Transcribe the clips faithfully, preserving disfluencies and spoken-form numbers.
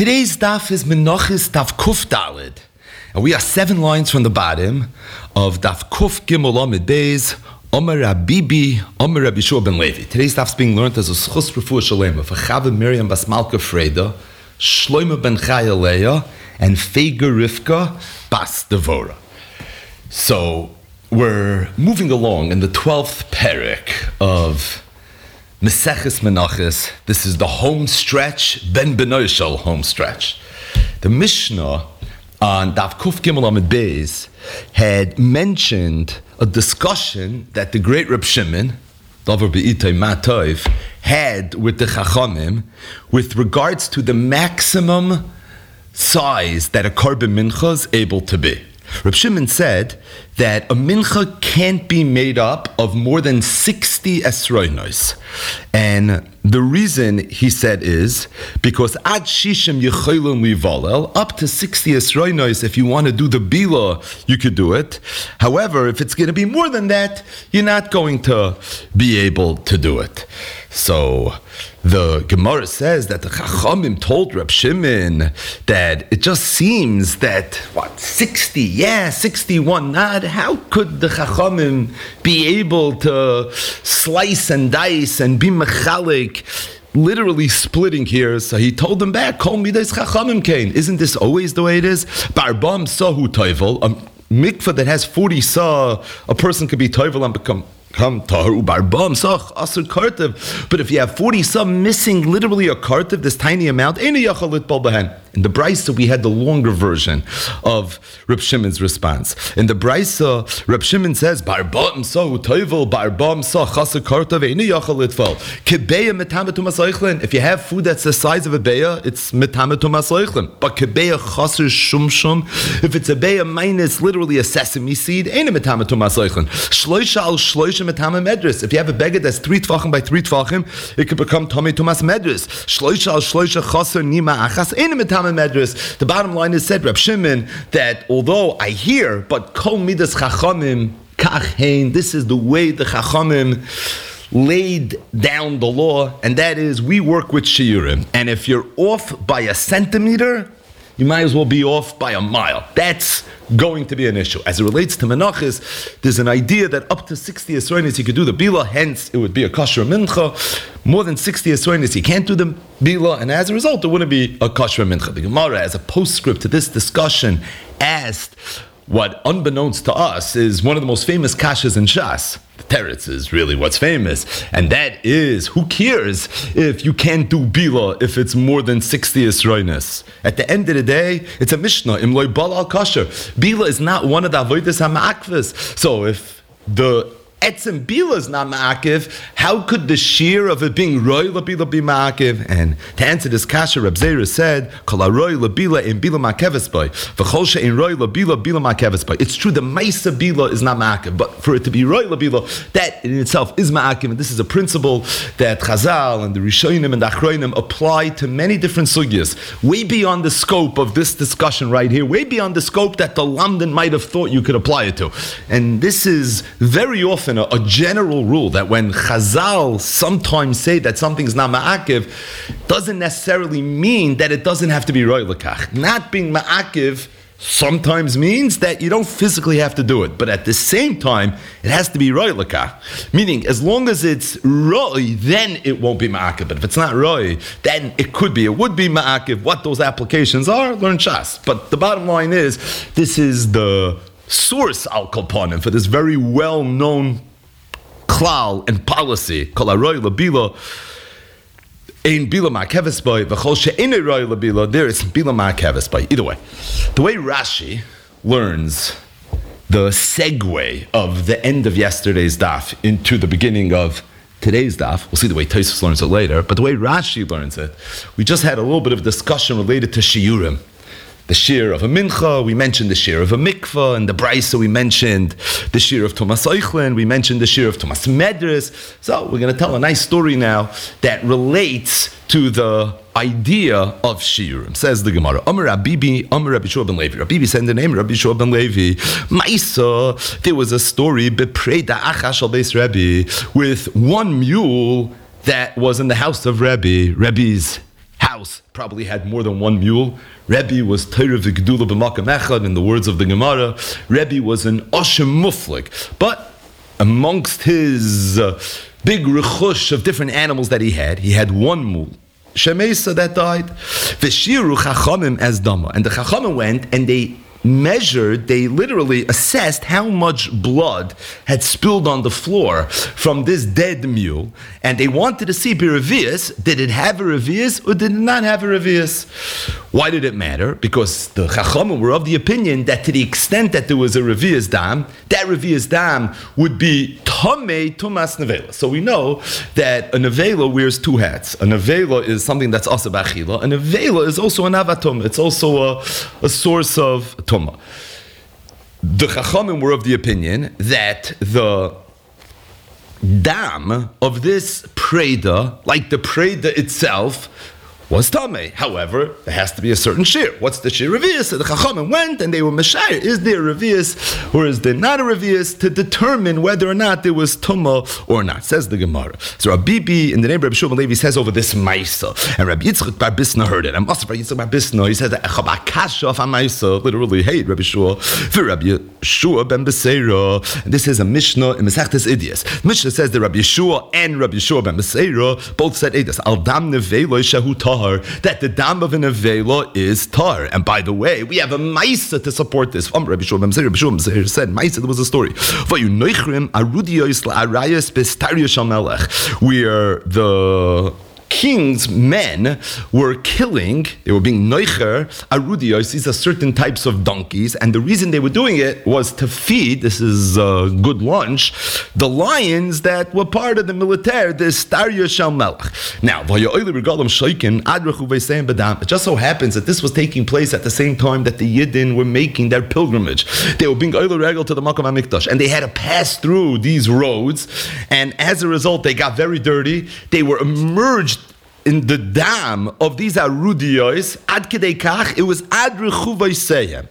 Today's daf is Menachos Daf Kuf Daled, and we are seven lines from the bottom of Daf Kuf Gimel Amid Beis. Omer Rabibi, Omer Rabbi Shua ben Levi. Today's daf is being learned as a schus refuah shalema for Chava Miriam Bas Malka Freda, Shlomo ben Chaya Leah, and Feiga Rivka Bas Devora. So we're moving along in the twelfth perek of Meseches Menachos. This is the home stretch, Ben Benoishal home stretch. The Mishnah on Daf Kuf Gimel Amid Beis had mentioned a discussion that the great Reb Shimon, Davar Be'itay Matov, had with the Chachamim with regards to the maximum size that a korban mincha is able to be. Reb Shimon said that a mincha can't be made up of more than sixty esroinos. And the reason, he said, is because ad shishim yecholin livalel, up to sixty esroinos, if you want to do the bila, you could do it. However, if it's going to be more than that, you're not going to be able to do it. So the Gemara says that the Chachamim told Reb Shimon that it just seems that, what, sixty, yeah, sixty-one, not, how could the Chachamim be able to slice and dice and be mechalik, literally splitting here? So he told them back, Kol midas Chachamim kain. Isn't this always the way it is? Barbam sahu toivel, a mikvah that has forty saw, a person could be toivel and become Come taharu barbam sach asur kartiv. But if you have forty some missing, literally a kartiv, this tiny amount, in the Brisa we had the longer version of Reb Shimon's response. In the Brisa, Reb Shimon says barbam sahu toivel barbam sach asur kartiv in yachal litfal kebeya metametu masoichlin. If you have food that's the size of a beya, it's metametu masoichlin. But kebeya chaser shum shum, if it's a beya minus literally a sesame seed, ain't a metametu masoichlin. Shloisha al shloisha metame medris. If you have a beggar that's three tvachim by three tvachim, it could become Tomei Tumas medris. Shloisha al shloisha chaser nima achas ain't a metame medris. The bottom line is, said Reb Shimon, that although I hear, but kol midas chachamim kach hein, this is the way the chachamim laid down the law, and that is we work with shiurim, and if you're off by a centimeter, you might as well be off by a mile. That's going to be an issue. As it relates to Menachos, there's an idea that up to sixty esroinis you could do the bila, hence it would be a kosher mincha. More than sixty esroinis you can't do the bila, and as a result it wouldn't be a kosher mincha. The Gemara, as a postscript to this discussion, asked what, unbeknownst to us, is one of the most famous kashas in Shas. The teretz is really what's famous, and that is, who cares if you can't do bila if it's more than sixty esroinis? At the end of the day, it's a mishnah, im loy bal al kasher. Bila is not one of the avodas ha'ma'akvas. So if the etzem bila is not ma'akiv, how could the shear of it being roy labila be ma'akiv? And to answer this kasha, Reb Zera said, kol roy labila in bila ma'keves by, v'chol she'in roy labila bila ma'keves by. It's true, the ma'isa bila is not ma'akiv, but for it to be roy labila, that in itself is ma'akiv. And this is a principle that Chazal and the Rishonim and the Achronim apply to many different sugyas, way beyond the scope of this discussion right here, way beyond the scope that the Lamdan might have thought you could apply it to. And this is very often A, a general rule that when Chazal sometimes say that something's not ma'akiv, doesn't necessarily mean that it doesn't have to be roy l'kach. Not being ma'akiv sometimes means that you don't physically have to do it, but at the same time, it has to be roy l'kach. Meaning, as long as it's roy, then it won't be ma'akiv. But if it's not roy, then it could be. It would be ma'akiv. What those applications are, learn Shas. But the bottom line is, this is the source al kolpanim for this very well-known klal and policy. Kol haroy labila ein bila ma'keves by, v'chol she'ein roy labila, there is bila ma'keves by. Either way, the way Rashi learns the segue of the end of yesterday's daf into the beginning of today's daf, we'll see the way Tosfos learns it later, but the way Rashi learns it, we just had a little bit of discussion related to shiurim. The shear of a mincha, we mentioned the shear of a mikvah, and the brisa we mentioned the shear of Tumas Eichlin, we mentioned the shear of Tumas Medris. So we're going to tell a nice story now that relates to the idea of shiurim. Says the Gemara, Amar Rabibi, Amar Rabbi Shua ben Levi. Rabibi said the name Rabbi Shua ben Levi. Maisa, there was a story, Bepreda Achash al Beis Rebbe, with one mule that was in the house of Rebbe, Rebbe's house probably had more than one mule. Rebbe was Torah v'Gedula b'makam echad, in the words of the Gemara. Rebbe was an Oshem Muflik. But amongst his uh, big rechush of different animals that he had, he had one mule, Shemesa, that died. V'shiru chachamim as dama. And the chachamim went and they measured, they literally assessed how much blood had spilled on the floor from this dead mule, and they wanted to see b'revius, did it have a revius or did it not have a revius? Why did it matter? Because the Chachamim were of the opinion that to the extent that there was a revius dam, that revius dam would be tamei tumas nevela. So we know that a nevela wears two hats. A nevela is something that's asa b'achila. A nevela is also an avatum. It's also a, a source of tumah. The Chachamim were of the opinion that the dam of this preda, like the preda itself, was tamei. However, there has to be a certain shir. What's the shir revius? So the Chachamim went and they were meshayir. Is there a revius or is there not a revius, to determine whether or not there was tumah or not? Says the Gemara. So Rabbi Bibi in the name of Rabbi Shua ben Levi says over this ma'isa, and Rabbi Yitzchak bar Bisna heard it. And Masar Rabbi Yitzchak bar Bisna, he said that Chabakasha of ma'isa, literally hate Rabbi Shua for Rabbi Yeshua ben Beseira. And this is a Mishnah in Masechtas Idias. Mishnah says that Rabbi Yeshua and Rabbi Yeshua ben Beseira both said Idias al dam nevelo shehu tahar, that the dam of an avela is tar. And by the way, we have a maisa to support this. Um, Rabbi Shua ben Beseira, Rabbi Shua ben Beseira said, maisa, there was a story. Where the king's men were killing, they were being noicher, arudiyos, these are certain types of donkeys, and the reason they were doing it was to feed, this is a good lunch, the lions that were part of the military, the Starya Shal Melech. Now, it just so happens that this was taking place at the same time that the Yidden were making their pilgrimage. They were being oil regal to the Makam HaMikdash, and they had to pass through these roads, and as a result, they got very dirty. They were immersed in the dam of these arudiyos, ad kedei kach, it was ad rechuvaiseyem.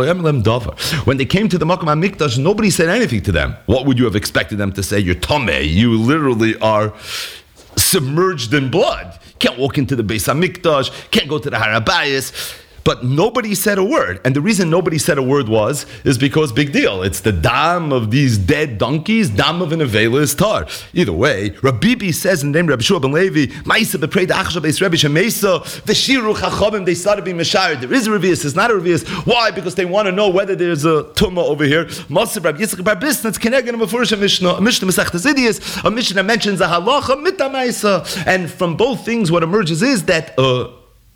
When they came to the Makam HaMikdash, nobody said anything to them. What would you have expected them to say? You're tamei. You literally are submerged in blood. Can't walk into the Beis HaMikdash, can't go to the Har HaBayis. But nobody said a word. And the reason nobody said a word was, is because, big deal, it's the dam of these dead donkeys, dam of an avela is tar. Either way, Rabbi Bibi says in the name of Rabbi Shua ben Levi, Ma'isa beprei da'achshav beis Rebbe Shemesa, v'shiru chachamim, they started being meshayir. There is a revius, there's not a revius. Why? Because they want to know whether there's a tumah over here. Masir Rabbi Yitzchak bar Bisna, it's keneged in a mefurish Mishnah, a Mishnah Masechtas Idias, a Mishnah mentions a halacha mit ha'maisa. And from both things, what emerges is that uh,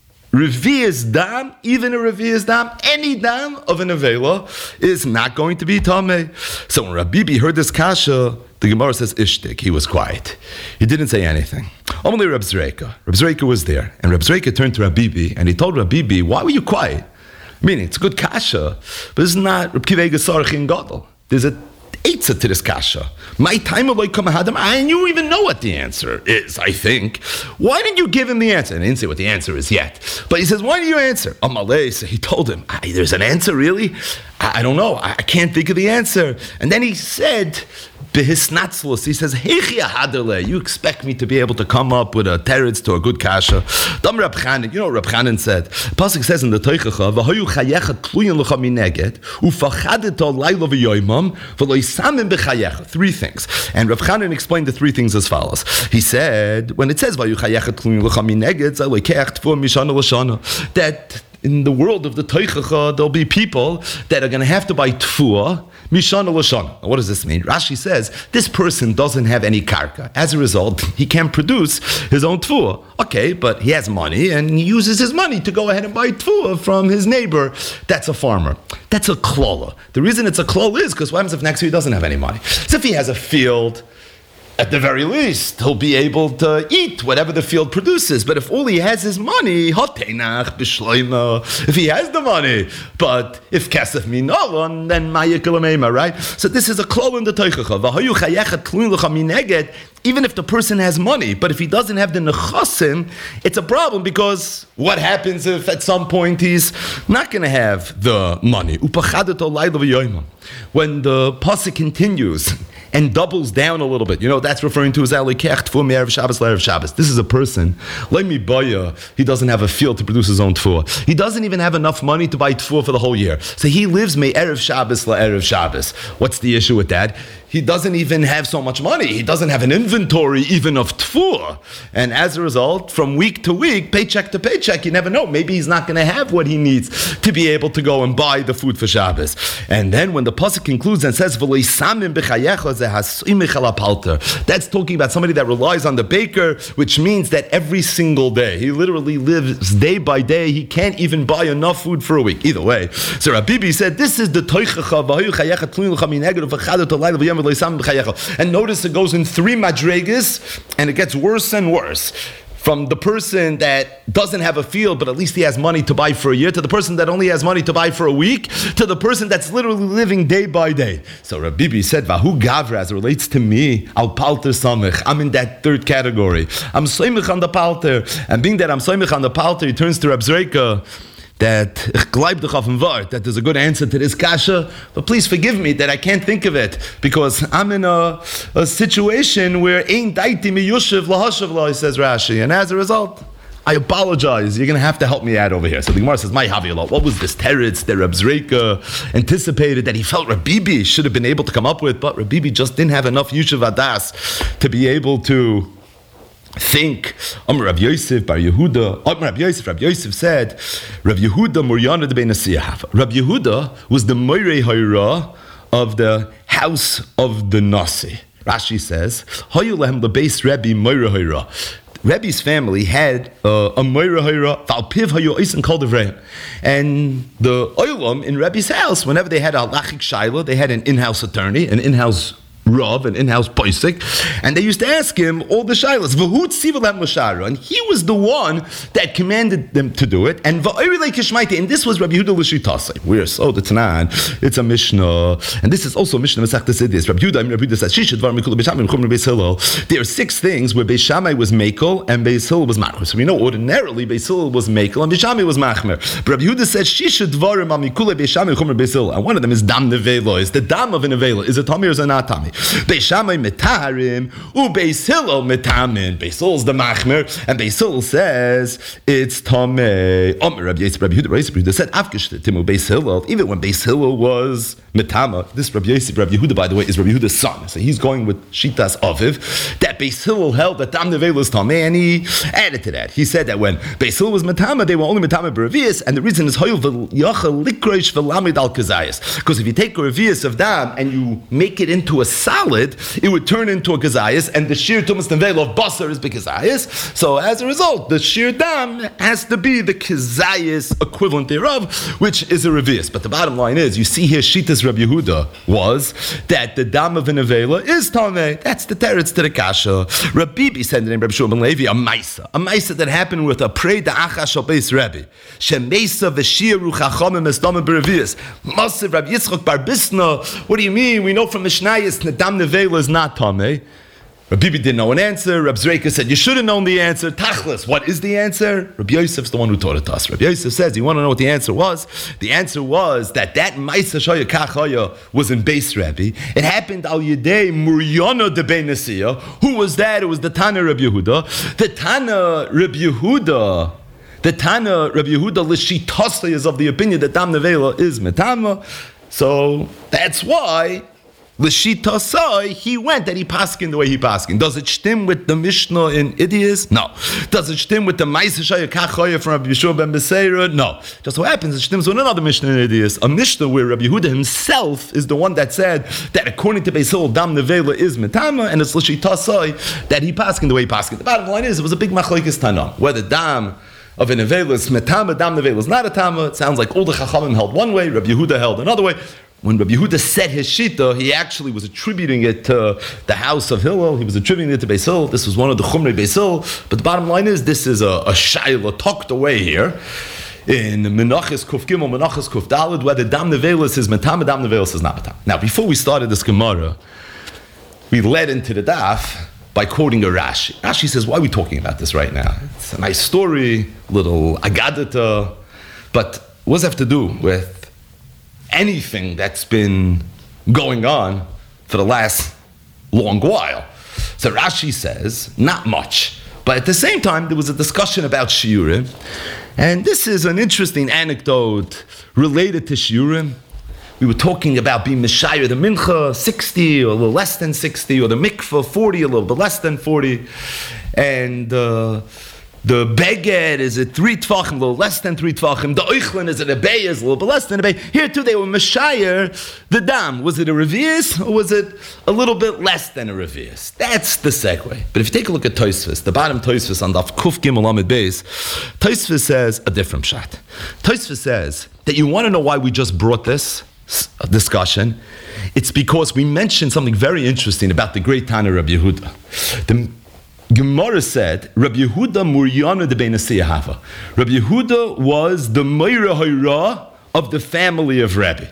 revius dam, even a revius dam, any dam of an avela is not going to be tamei. So when Rabbi Bibi heard this kasha, the Gemara says ishtik, he was quiet. He didn't say anything. Only Reb Zreika. Reb Zreika was there. And Reb Zreika turned to Rabbi Bibi and he told Rabbi Bibi, why were you quiet? Meaning, it's a good kasha, but it's not Reb Kivei Gesarach in Gadol. There's a Eitzah to this kasha. My time of like Kamahadam, and you even know what the answer is, I think. Why didn't you give him the answer? And I didn't say what the answer is yet. But he says, why did you answer? Amalei, so he told him, there's an answer, really? I, I don't know. I, I can't think of the answer. And then he said, Behisnatzlus, he says, Heichia Haderle, you expect me to be able to come up with a teretz to a good kasha. Dam Rab Chanan, you know what Rab Chanan said? Pasuk says in the Teichacha, V'hoyu chayecha tluyin l'cha mineged, u'fachadet al layla v'yoymam, v'lo yisamim b'chayecha. Three things. And Rab Chanan explained the three things as follows. He said, when it says, V'hoyu chayecha tluyin l'cha mineged, zayloikeach tfuah mishana l'shana, that in the world of the Teichacha, there'll be people that are going to have to buy tfuah, mishana l'shana. What does this mean? Rashi says, this person doesn't have any karka. As a result, he can't produce his own tfuah. Okay, but he has money, and he uses his money to go ahead and buy tfuah from his neighbor. That's a farmer. That's a klola. The reason it's a klola is because what happens if next year he doesn't have any money? So if he has a field, at the very least, he'll be able to eat whatever the field produces. But if all he has is money, if he has the money, but if kesef minolon, then ma'yikalameima, right? So this is a klol in the teichacha. Even if the person has money, but if he doesn't have the nechasim, it's a problem, because what happens if at some point he's not going to have the money? When the pasuk continues, and doubles down a little bit. You know, that's referring to as Alikech Tfuah Me'erev Shabbos L'Erev Shabbos. This is a person, like me Baya, he doesn't have a field to produce his own Tfuah. He doesn't even have enough money to buy Tfuah for the whole year. So he lives Me'erev Shabbos L'Erev Shabbos. What's the issue with that? He doesn't even have so much money. He doesn't have an inventory even of tfuah. And as a result, from week to week, paycheck to paycheck, you never know. Maybe he's not going to have what he needs to be able to go and buy the food for Shabbos. And then when the pasuk concludes and says, that's talking about somebody that relies on the baker, which means that every single day, he literally lives day by day. He can't even buy enough food for a week. Either way. So Rabbi Bibi said, this is the toichacha. And notice it goes in three madregas, and it gets worse and worse. From the person that doesn't have a field, but at least he has money to buy for a year, to the person that only has money to buy for a week, to the person that's literally living day by day. So Rabbi Bibi said, Vahu Gavra, as it relates to me, al palter samich. I'm in that third category. I'm soimich on the palter. And being that I'm soimich on the palter, he turns to Reb Zreika, that that there's a good answer to this kasha, but please forgive me that I can't think of it, because I'm in a, a situation where ein daiti mi yushiv lahashav la, says Rashi, and as a result, I apologize. You're going to have to help me out over here. So the Gemara says, "My Haviyallah, what was this teretz that Reb Zreika anticipated that he felt Reb Bibi should have been able to come up with, but Reb Bibi just didn't have enough yushiv adas to be able to think." Amar Rav Yosef Bar Yehuda. Amar Rav Yosef. Rav Yosef said, Rav Yehuda Muryana de Benasiyah. Rav Yehuda was the Moirei Hayra of the house of the Nasi. Rashi says, Hayu lehem lebeis Rebbe Moirei Hayra. Rebbe's family had uh, a Moirei Hayra, Valpiv Hayu Oisen called Evrahim. And the Oilam in Rebbe's house, whenever they had a Lachik Shaila, they had an in-house attorney, an in-house Rav, an in-house poisik, and they used to ask him all the shilas. And he was the one that commanded them to do it. And and this was Rabbi Yehuda l'shitase. We're so the Tanan. It's a Mishnah, and this is also a Mishnah. Rabbi Yehuda, Rabbi Yehuda says, there are six things where Beis Shammai was mekel and Beis Hillel was machmer. So we know ordinarily Beis Hillel was mekel and Beis Shammai was machmer. But Rabbi Yehuda says shisha dvarim amikule Beis Shammai chumr Beis Hillel, and one of them is dam nevela. Is the dam of an nevela? Is it tummy or is it not tummy? Beis Shammai metaharim, u Beis Hillel metamin. Beis Hillel is the machmer, and Beis Hillel says it's tamei. Omer Rabbi Yosef, Rabbi Yehuda, Rabbi Yehuda said afkishte timu Beis Hillel. Even when Beis Hillel was metama, this Rabbi Yosef, Rabbi Yehuda, by the way, is Rabbi Yehuda's son. So he's going with Shitas Aviv. That Beis Hillel held that dam nevela is tamei, and he added to that. He said that when Beis Hillel was metama, they were only metama b'revius, and the reason is hoyul v'yachal likroish v'lamid al kazayas. Because if you take a revius of dam and you make it into a solid, it would turn into a kazayas, and the shir tumas nevela of basar is bekazayas. So as a result, the shir dam has to be the kazayas equivalent thereof, which is a revius. But the bottom line is, you see here, Shitas Rabbi Yehuda was that the dam of a nevela is tamei. That's the teretz to the kasha. Rabbi Bibi said in the name of Rabbi Shua ben Levi, a maisa, a maisa that happened with a prey da achash al beis Rebbe. Shemesa v'shir ruchachamim estamim b'revius. Massive Rabbi Yitzchok bar Bisna. What do you mean? We know from Mishnayos the dam nevela is not tamei. Rabbi Bibi didn't know an answer. Rabbi Zreika said, you should have known the answer. Tachlis, what is the answer? Rabbi Yosef's the one who taught it to us. Rabbi Yosef says, you want to know what the answer was? The answer was that that Maisa Shaya Kachaya was in Beis Rebbe. It happened al Yedei Muryana de Benasiya. Who was that? It was the Tana Rabbi Yehuda. The Tana Rabbi Yehuda. The Tana Rabbi Yehuda l'shitasa is of the opinion that dam nevela is metama. So that's why l'shitasai, he went that he paskin the way he paskin. Does it stem with the Mishnah in Idias? No. Does it stem with the Ma'aseh Shaya Kachoya from Rabbi Yeshua ben Beseira? No. Just so happens it stems with another Mishnah in Idias, a Mishnah where Rabbi Yehuda himself is the one that said that according to Beis Hillel, dam nevela is metama, and it's l'shitasai that he paskin the way he paskin. The bottom line is it was a big machlokes tana whether dam of a nevela is metama, dam nevela is not a tama. It sounds like all the chachamim held one way, Rabbi Yehuda held another way. When Rabbi Yehuda said his shita, he actually was attributing it to the house of Hillel. He was attributing it to Beis Hillel. This was one of the chumrei Beis Hillel. But the bottom line is, this is a, a shayla tucked away here in Menachos Kuf Gimel, Menachos Kuf Daled, whether dam nevelis is metama, dam nevelis is not metama. Now, before we started this Gemara, we led into the daf by quoting a Rashi. Rashi says, why are we talking about this right now? It's a nice story, little agadata, but what does it have to do with anything that's been going on for the last long while. So Rashi says, not much. But at the same time, there was a discussion about shiurim. And this is an interesting anecdote related to shiurim. We were talking about being Mishayir, the mincha, sixty, or a little less than sixty, or the mikvah, forty, a little bit less than forty. And uh, the beged is at three tvachim, a little less than three tvachim. The oichlin is at a bay, is a little bit less than a bay. Here too, they were Mishayir, the dam. Was it a revius, or was it a little bit less than a revius? That's the segue. But if you take a look at Tosfos, the bottom Tosfos on Daf Kuf Gimel Amid Beis, Tosfos says a different shot. Tosfos says that you want to know why we just brought this discussion. It's because we mentioned something very interesting about the great Tana Rabbi Yehuda. The Gemara said Rabbi Yehuda Muryana de Ben Hava. Rabbi Yehuda was the Meira Hayra of the family of Rabbi.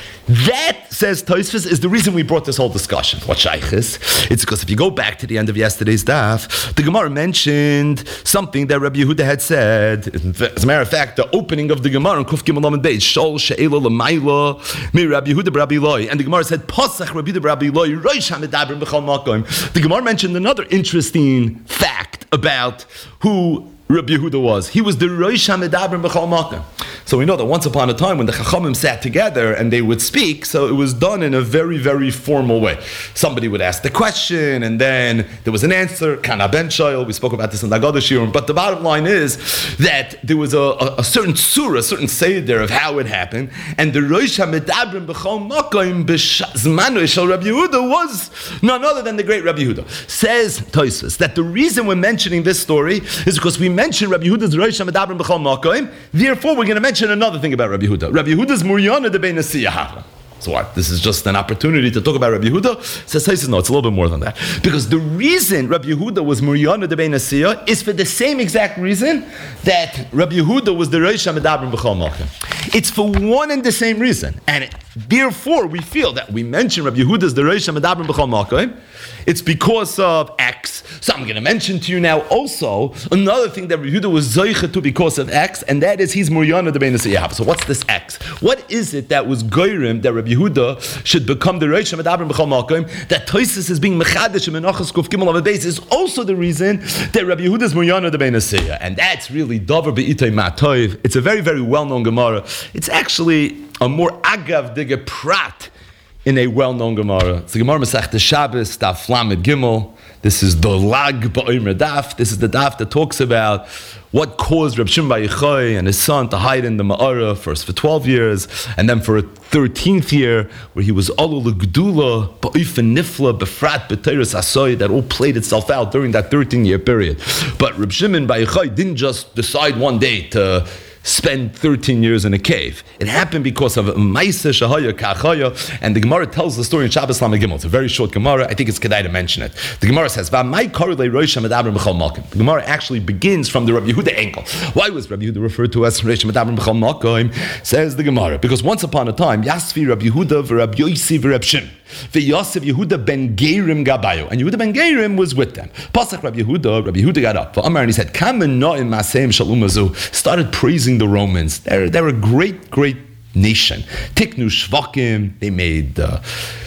That, says Tosfos, is the reason we brought this whole discussion. What shaykh is? It's because if you go back to the end of yesterday's daf, the Gemara mentioned something that Rabbi Yehuda had said. As a matter of fact, the opening of the Gemara in Kuf Gimel Amud Beis, Shol She'ela L'mayla Mi Rabbi Yehuda Rabbi Eloi, and the Gemara said Pasach Rabbi Yehuda Rabbi Eloi Rosh HaMedabrim B'chol Makom. The Gemara mentioned another interesting fact about who Rabbi Yehuda was. He was the Rosh HaMedabrim B'chol Makom. So we know that once upon a time when the Chachamim sat together and they would speak, so it was done in a very, very formal way. Somebody would ask the question, and then there was an answer. Kana ben Shoyl, we spoke about this in the Agada Shiurim. But the bottom line is that there was a, a, a certain surah, a certain seder of how it happened, and the Rosh HaMedabrim B'chol Makom b'zmanu shel Rabbi Yehuda was none other than the great Rabbi Yehuda. Says Tosfos that the reason we're mentioning this story is because we mentioned Rabbi Yehuda's Rosh HaMedabrim B'chol Makom. Therefore, we're going to mention another thing about Rabbi Yehuda. Rabbi Yehuda's Muryana de Ben Hava. So what? This is just an opportunity to talk about Rabbi Yehuda? Says Tosfos, no, it's a little bit more than that. Because the reason Rabbi Yehuda was Muryana de Ben Hava is for the same exact reason that Rabbi Yehuda was the Rosh HaMedabrim B'chol Makom. It's for one and the same reason. And it, therefore, we feel that we mention Rabbi Yehuda as the Rosh HaMedabrim B'chol Makom. It's because of X. So I'm going to mention to you now also another thing that Rabbi Yehuda was Zoicha to because of X, and that is he's Muryana de Ben Hava. So what's this X? What is it that was Goyrim that Rabbi Yehuda should become the Rosh HaMedabrim B'chol Makom? That Tosfos is being Mechadash and Menachos Kuf Gimel Amud Beis is also the reason that Rabbi Yehuda is Muryana de Ben Hava. And that's really Dover Be'itay Ma'toiv. It's a very, very well-known Gemara. It's actually a more Agav Dige Prat in a well-known Gemara. It's the Gemara Masechta Shabbos, Daf Lamed Gimel. This is the Lag Ba'omer Daf. This is the Daf that talks about what caused Reb Shimon Bar Yochai and his son to hide in the Ma'ara, first for twelve years, and then for a thirteenth year, where he was Alul L'Gdula, Ba'ofen Nifla, Befrat, B'Teiras Asoy, that all played itself out during that thirteen-year period. But Reb Shimon Bar Yochai didn't just decide one day to spend thirteen years in a cave. It happened because of Maisa Shahaya Kachaya, and the Gemara tells the story in Shabbos Lamed Gimel. It's a very short Gemara. I think it's kedai to mention it. The Gemara says, "V'may korelei Rosh HaMedabrim B'chol Makom." The Gemara actually begins from the Rabbi Yehuda angle. Why was Rabbi Yehuda referred to as Rosh HaMedabrim B'chol Makom? Says the Gemara, because once upon a time, Yasvi Rabbi Yehuda v'Rabbi Yosi v'Rab Shimon v'Yosef Yehuda ben Gerim Gabayo, and Yehuda ben Gerim was with them. Pasach Rabbi Yehuda, Rabbi Yehuda got up for Amar and he said, "Kamen no'im maseim shalom azu." Started praising the Romans. They're, they're a great, great nation. Tiknu shvakim, they made uh,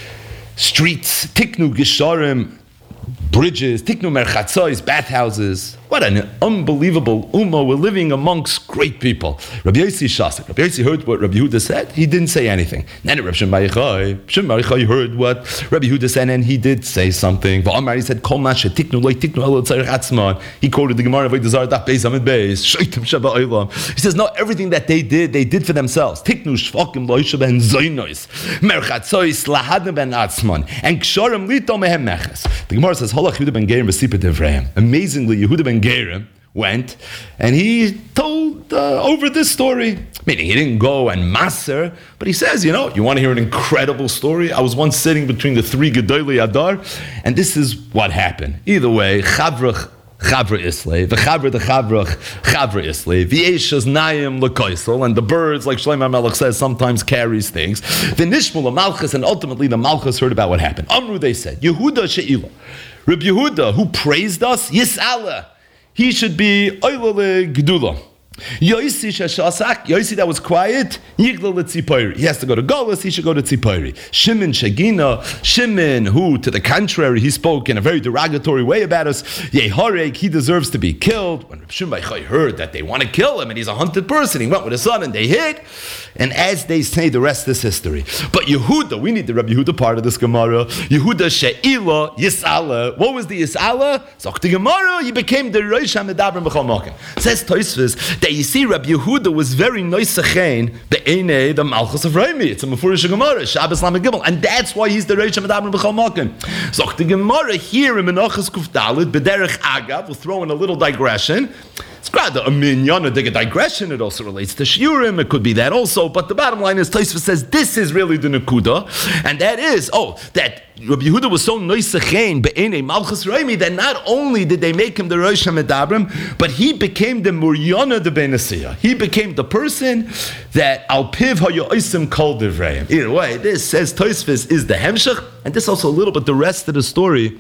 streets. Tiknu gisharim, bridges. Tiknu merchatzois, bathhouses. What an unbelievable ummah. We're living amongst great people. Rabbi Yossi Shasik. Rabbi Yossi heard what Rabbi Yehuda said. He didn't say anything. Then Rabbi Shimon Bar Yochai. Shimon Bar Yochai heard what Rabbi Yehuda said, and he did say something. V'amar, he said, Kol mashe tiknu loy tiknu elo tzarech atzman. He quoted the Gemara, V'ydazar daf beis amid beis. Shaitim shaba olam. He says, no, everything that they did, they did for themselves. Tiknu shvakim loy sheben zoynois. Merchatzois lahadne ben atzman. And ksharim lito mehem meches. The Gemara says, Halach Yehuda ben Gerim v'sipet Evrahim. Amazingly, Yehuda ben Gerim went and he told uh, over this story, meaning he didn't go and maser, but he says, you know, you want to hear an incredible story? I was once sitting between the three Gedolei Adar, and this is what happened. Either way, Chavrach Chavra Islay, the Chavra the Chavrach Chavra Islay, the Eishas Nayim Lekoisel, and the birds, like Shlomo Melech says, sometimes carries things. The Nishmul Malchus, and ultimately the Malchus heard about what happened. Amru, they said, Yehuda She'ilah, Rabbi Yehuda, who praised us, Yis'ala, he should be Oilale Gedula. Yosi Shashasak, Yosi that was quiet, Yigla Tzipori. He has to go to Golas, he should go to Tzipori. Shimon Shagina, Shimon, who, to the contrary, he spoke in a very derogatory way about us. Yeharek, he deserves to be killed. When Reb Shimon Bar Yochai heard that they want to kill him and he's a hunted person, he went with his son and they hid. And as they say, the rest is history. But Yehuda, we need the Rabbi Yehuda part of this Gemara. Yehuda She'ila Yisala. What was the Yisala? So the Gemara, he became the Rosh HaMedabrim B'chol Mokim. Says Tosfos that you see Rabbi Yehuda was very noisachein be'enei the Malchus of Raimi. It's a Mefurish Gemara, Shabbos Lamed Gimel, and that's why he's the Rosh HaMedabrim B'chol Mokim. So the Gemara here in Menachos Kuf Daled B'derech Agav, we'll throw in a little digression. It's rather a minyan, a digression. It also relates to shiurim. It could be that also. But the bottom line is, Tosfos says this is really the nekuda, and that is, oh, that Rabbi Yehuda was so noisachein be'enei Malchus Raimi that not only did they make him the Rosh HaMedabrim, but he became the Muryana de Benasiyah. He became the person that al piv hayoisim kol divreim. Either way, this says Tosfos is the hemshech, and this also a little bit the rest of the story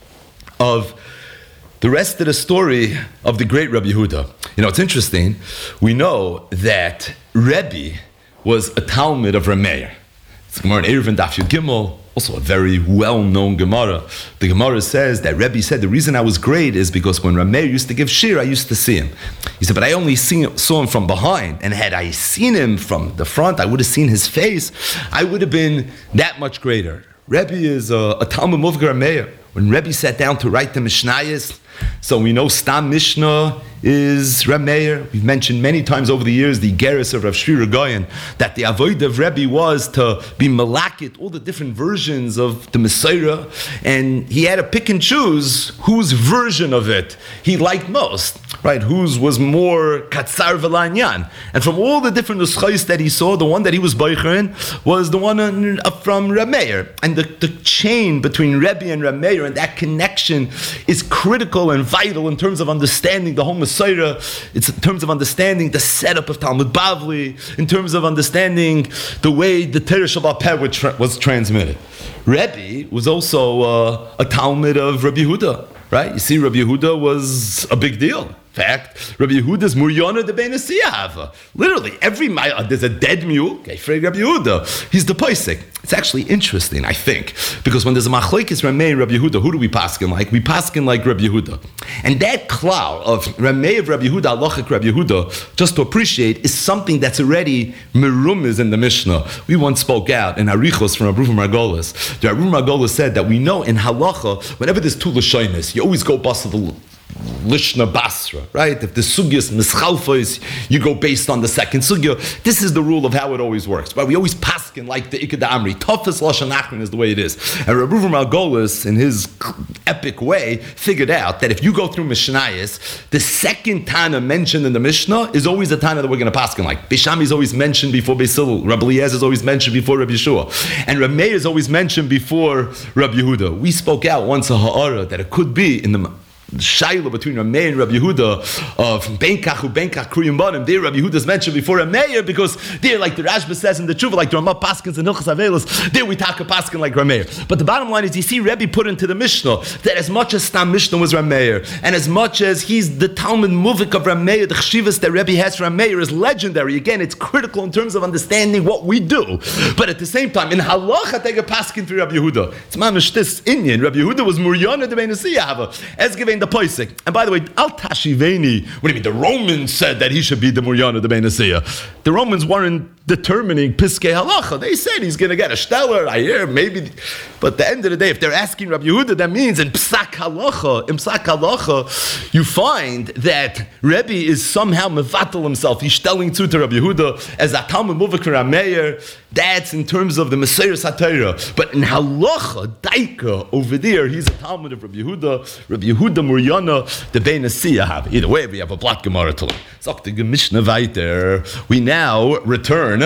of. The rest of the story of the great Rabbi Yehuda. You know, it's interesting. We know that Rebbe was a Talmud of Rameir. It's Gemara in Eruvin Daf Yud Gimel, also a very well-known Gemara. The Gemara says that Rebbe said, the reason I was great is because when Rameir used to give shir, I used to see him. He said, but I only seen, saw him from behind. And had I seen him from the front, I would have seen his face. I would have been that much greater. Rebbe is a, a Talmud Muvgar Rameir. When Rebbe sat down to write the Mishnayos, so we know Stam Mishnah is Rameir. We've mentioned many times over the years the Geras of Rav Shri Regayan, that the avoid of Rebbe was to be malakit, all the different versions of the Messiah, and he had to pick and choose whose version of it he liked most, right? Whose was more katzar v'lanyan. And from all the different nuschais that he saw, the one that he was beicherin was the one on, uh, from Rameir. And the, the chain between Rebbe and Rameir and that connection is critical and vital in terms of understanding the whole Messiah. It's in terms of understanding the setup of Talmud Bavli, in terms of understanding the way the Torah Shabbat Peh was transmitted. Rebbe was also uh, a Talmud of Rabbi Yehuda, right? You see, Rabbi Yehuda was a big deal. In fact, Rabbi Yehuda's Muryana de Benasiyah. Literally, every mile, there's a dead mule, okay, for Rabbi Yehuda. He's the Paisik. It's actually interesting, I think, because when there's a machlekes Rameh and Rabbi Yehuda, who do we paskin like? We paskin like Rabbi Yehuda. And that klal of Rameh of Rabbi Yehuda, Alochik Rabbi Yehuda, just to appreciate, is something that's already merumiz in the Mishnah. We once spoke out in Arichos from Abraham Margolis. The Abraham Margolis said that we know in halacha, whenever there's two lashonis, you always go bust the Lishna Basra, right? If the sugyas mischalfos, you go based on the second sugya. This is the rule of how it always works, right? We always paskin like the Ikad Amri. Toughest Lashon Achron is the way it is. And Rabbi Margolis, in his epic way, figured out that if you go through Mishnayos, the second Tana mentioned in the Mishnah is always the Tana that we're going to paskin like. Bishami is always mentioned before Beisil. Rabbi Eliezer is always mentioned before Rabbi Yeshua. And Rameh is always mentioned before Rabbi Yehuda. We spoke out once a ha'ara that it could be in the Shaila between Rameh and Rabbi Yehuda of Benkach u Benkach Kriyim Banim. There Rabbi Yehuda is mentioned before Rameh because there, like the Rashba says in the Tshuva, like the Ramah Paskins and Hilchas Avelos, there we talk a Paskin like Rameh. But the bottom line is, you see Rebbe put into the Mishnah that as much as Stam Mishnah was Rameh, and as much as he's the Talmud Muvik of Rameh, the Chshivas that Rebbe has for Rameh is legendary. Again, it's critical in terms of understanding what we do. But at the same time, in Halacha, take a Paskin for Rabbi Yehuda. It's mamish this Indian. Rabbi Yehuda was Muryana de Benasiyah, as given the Poisik. And by the way, Al Tashiveni, what do you mean? The Romans said that he should be the Muryana de Benasiyah. The Romans weren't determining Piskei Halacha. They said he's going to get a stellar, I hear, maybe. But at the end of the day, if they're asking Rabbi Yehuda, that means in Psak Halacha, in Psak Halacha, you find that Rebbe is somehow mevatel himself. He's telling to to Rabbi Yehuda as a Talmud Muvik Rameir. That's in terms of the Messiah Satira. But in Halacha, Daika, over there, he's a Talmud of Rabbi Yehuda, Rabbi Yehuda Muryana, the Benasiyah. Either way, we have a Blat Gemara to learn. So, the Mishnah weiter. We now return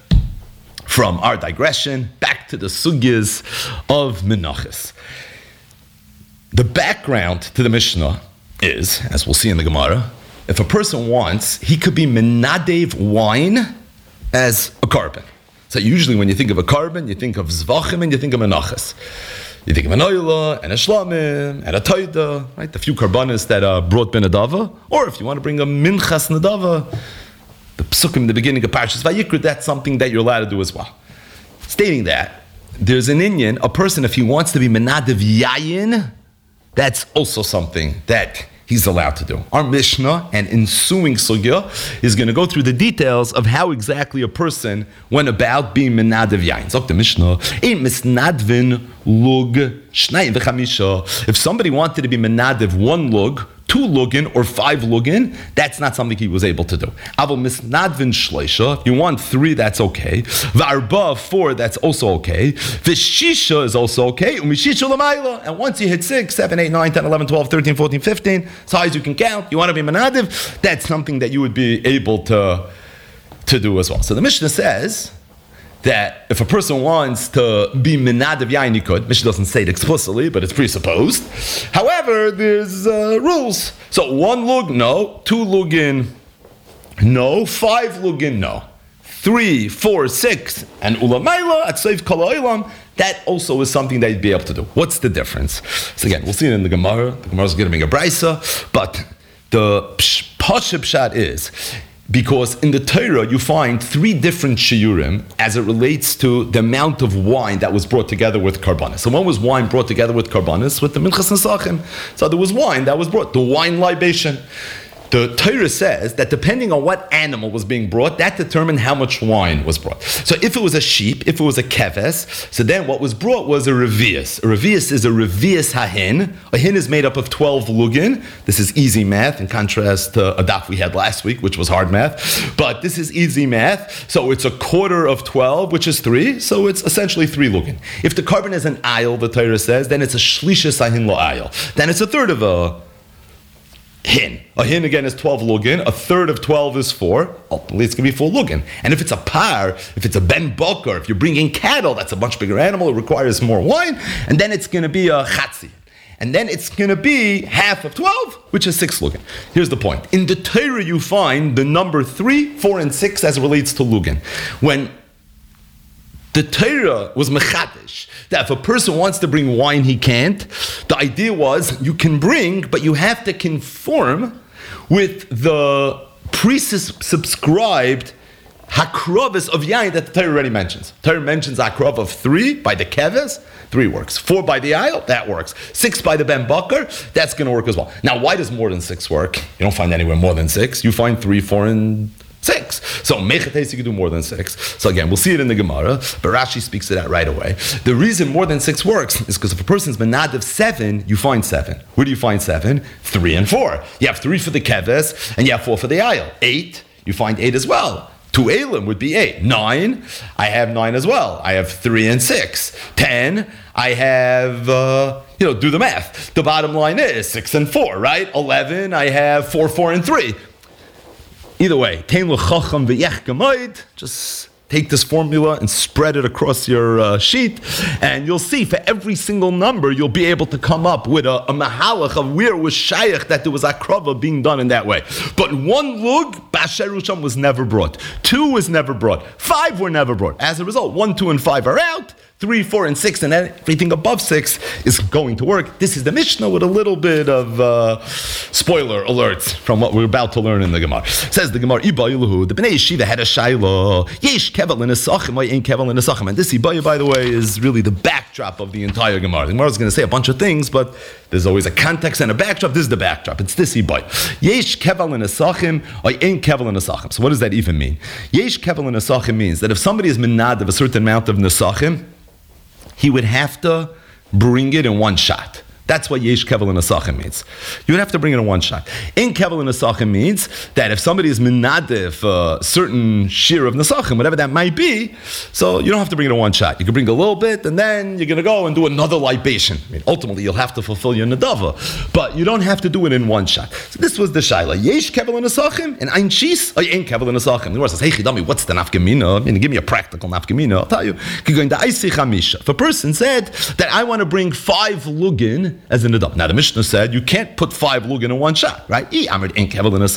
from our digression back to the sugyas of Menachos. The background to the Mishnah is, as we'll see in the Gemara, if a person wants, he could be menadev wine as a carbon. So usually when you think of a carbon, you think of zvachim and you think of Menachos. You think of an oila, and a shlamim, and a toida, right? The few karbanis that uh, brought ben adava. Or if you want to bring a minchas nadava, the psukim in the beginning of Parshas Vayikra, that's something that you're allowed to do as well. Stating that, there's an Inyan, a person, if he wants to be menadav yayin, that's also something that he's allowed to do. Our Mishnah and ensuing sugya is going to go through the details of how exactly a person went about being menadav yayin. So the Mishnah, ein misnadvin lug shnayim v'chamisha. If somebody wanted to be menadav one lug, two lugin or five lugin, that's not something he was able to do. Aval misnadvin shleisha, if you want three, that's okay. V'arba, four, that's also okay. V'shisha is also okay. U'mishisha l'mayla, and once you hit six, seven, eight, nine, ten, eleven, twelve, thirteen, fourteen, fifteen, as high as you can count, you want to be menadav, that's something that you would be able to, to do as well. So the Mishnah says that if a person wants to be menadav yayin, he could. Mishnah doesn't say it explicitly, but it's presupposed. However, there's uh, rules. So one lug, no. Two lugin, no. Five lugin, no. Three, four, six, and ulamayla at seif kol ha'olam, that also is something that you'd be able to do. What's the difference? So again, we'll see it in the Gemara. The Gemara is going to bring a brisa, but the pashup pshat is, because in the Torah you find three different shiurim as it relates to the amount of wine that was brought together with karbanis. So one was wine brought together with karbanis with the minchas nesachim. So there was wine that was brought, the wine libation. The Torah says that depending on what animal was being brought, that determined how much wine was brought. So if it was a sheep, if it was a keves, so then what was brought was a revius. A revius is a revius hahin. A hin is made up of twelve lugin. This is easy math in contrast to a daf we had last week, which was hard math. But this is easy math. So it's a quarter of twelve, which is three. So it's essentially three lugin. If the carbon is an ayil, the Torah says, then it's a shlisha sahin lo ayil. Then it's a third of a hin. A hin again is twelve lugin. A third of twelve is four. Ultimately, it's going to be four lugin. And if it's a par, if it's a ben bakar, if you're bringing cattle, that's a much bigger animal. It requires more wine. And then it's going to be a chatzi. And then it's going to be half of twelve, which is six lugin. Here's the point. In the Torah, you find the number three, four, and six as it relates to lugin. When the Torah was mechadish, that if a person wants to bring wine, he can't. The idea was you can bring, but you have to conform with the pre-subscribed hakrovas of yain that the Torah already mentions. The Torah mentions hakrov of three by the keves, three works. Four by the ayil, that works. Six by the ben bakar, that's going to work as well. Now, why does more than six work? You don't find anywhere more than six. You find three, four, and six. So mechates you can do more than six. So again, we'll see it in the Gemara, but Rashi speaks to that right away. The reason more than six works is because if a person's menadav seven, you find seven. Where do you find seven? Three and four. You have three for the keves, and you have four for the ayil. Eight, you find eight as well. Two elim would be eight. Nine, I have nine as well. I have three and six. Ten, I have, uh, you know, do the math. The bottom line is six and four, right? Eleven, I have four, four, and three. Either way, just take this formula and spread it across your uh, sheet, and you'll see for every single number, you'll be able to come up with a, a mahalach of where it was shayach that there was akrava being done in that way. But one lug, Basher Rusham, was never brought. Two was never brought. Five were never brought. As a result, one, two, and five are out. Three, four, and six, and then everything above six is going to work. This is the Mishnah with a little bit of uh, spoiler alerts from what we're about to learn in the Gemara. Says the Gemara, Ibayiluhu, the Bnei Yeshiva had a shayla. Yesh kevel in Nesachim, I ain't kevel in Nesachim. And this Ibaya, by the way, is really the backdrop of the entire Gemara. The Gemara is going to say a bunch of things, but there's always a context and a backdrop. This is the backdrop. It's this Ibaya. Yesh kevel in Nesachim, I ain't kevel in Nesachim. So what does that even mean? Yesh kevel in Nesachim means that if somebody is menad of a certain amount of Nesachim, he would have to bring it in one shot. That's what yesh kevel in asachim means. You would have to bring it in one shot. In kevel in asachim means that if somebody is menadif a certain shear of nesachim, whatever that might be, so you don't have to bring it in one shot. You can bring a little bit, and then you're going to go and do another libation. I mean, ultimately, you'll have to fulfill your nadava, but you don't have to do it in one shot. So this was the shaila. Yesh kevel in asachim, and ein shis, or ein kevel in asachim. The Gemara says, hey, chidami, what's the nafkamina? I mean, give me a practical nafkamina. I'll tell you. If a person said that I want to bring five lugin counted as a Nadav. Now the Mishnah said you can't put five lugin in one shot, right? If you're going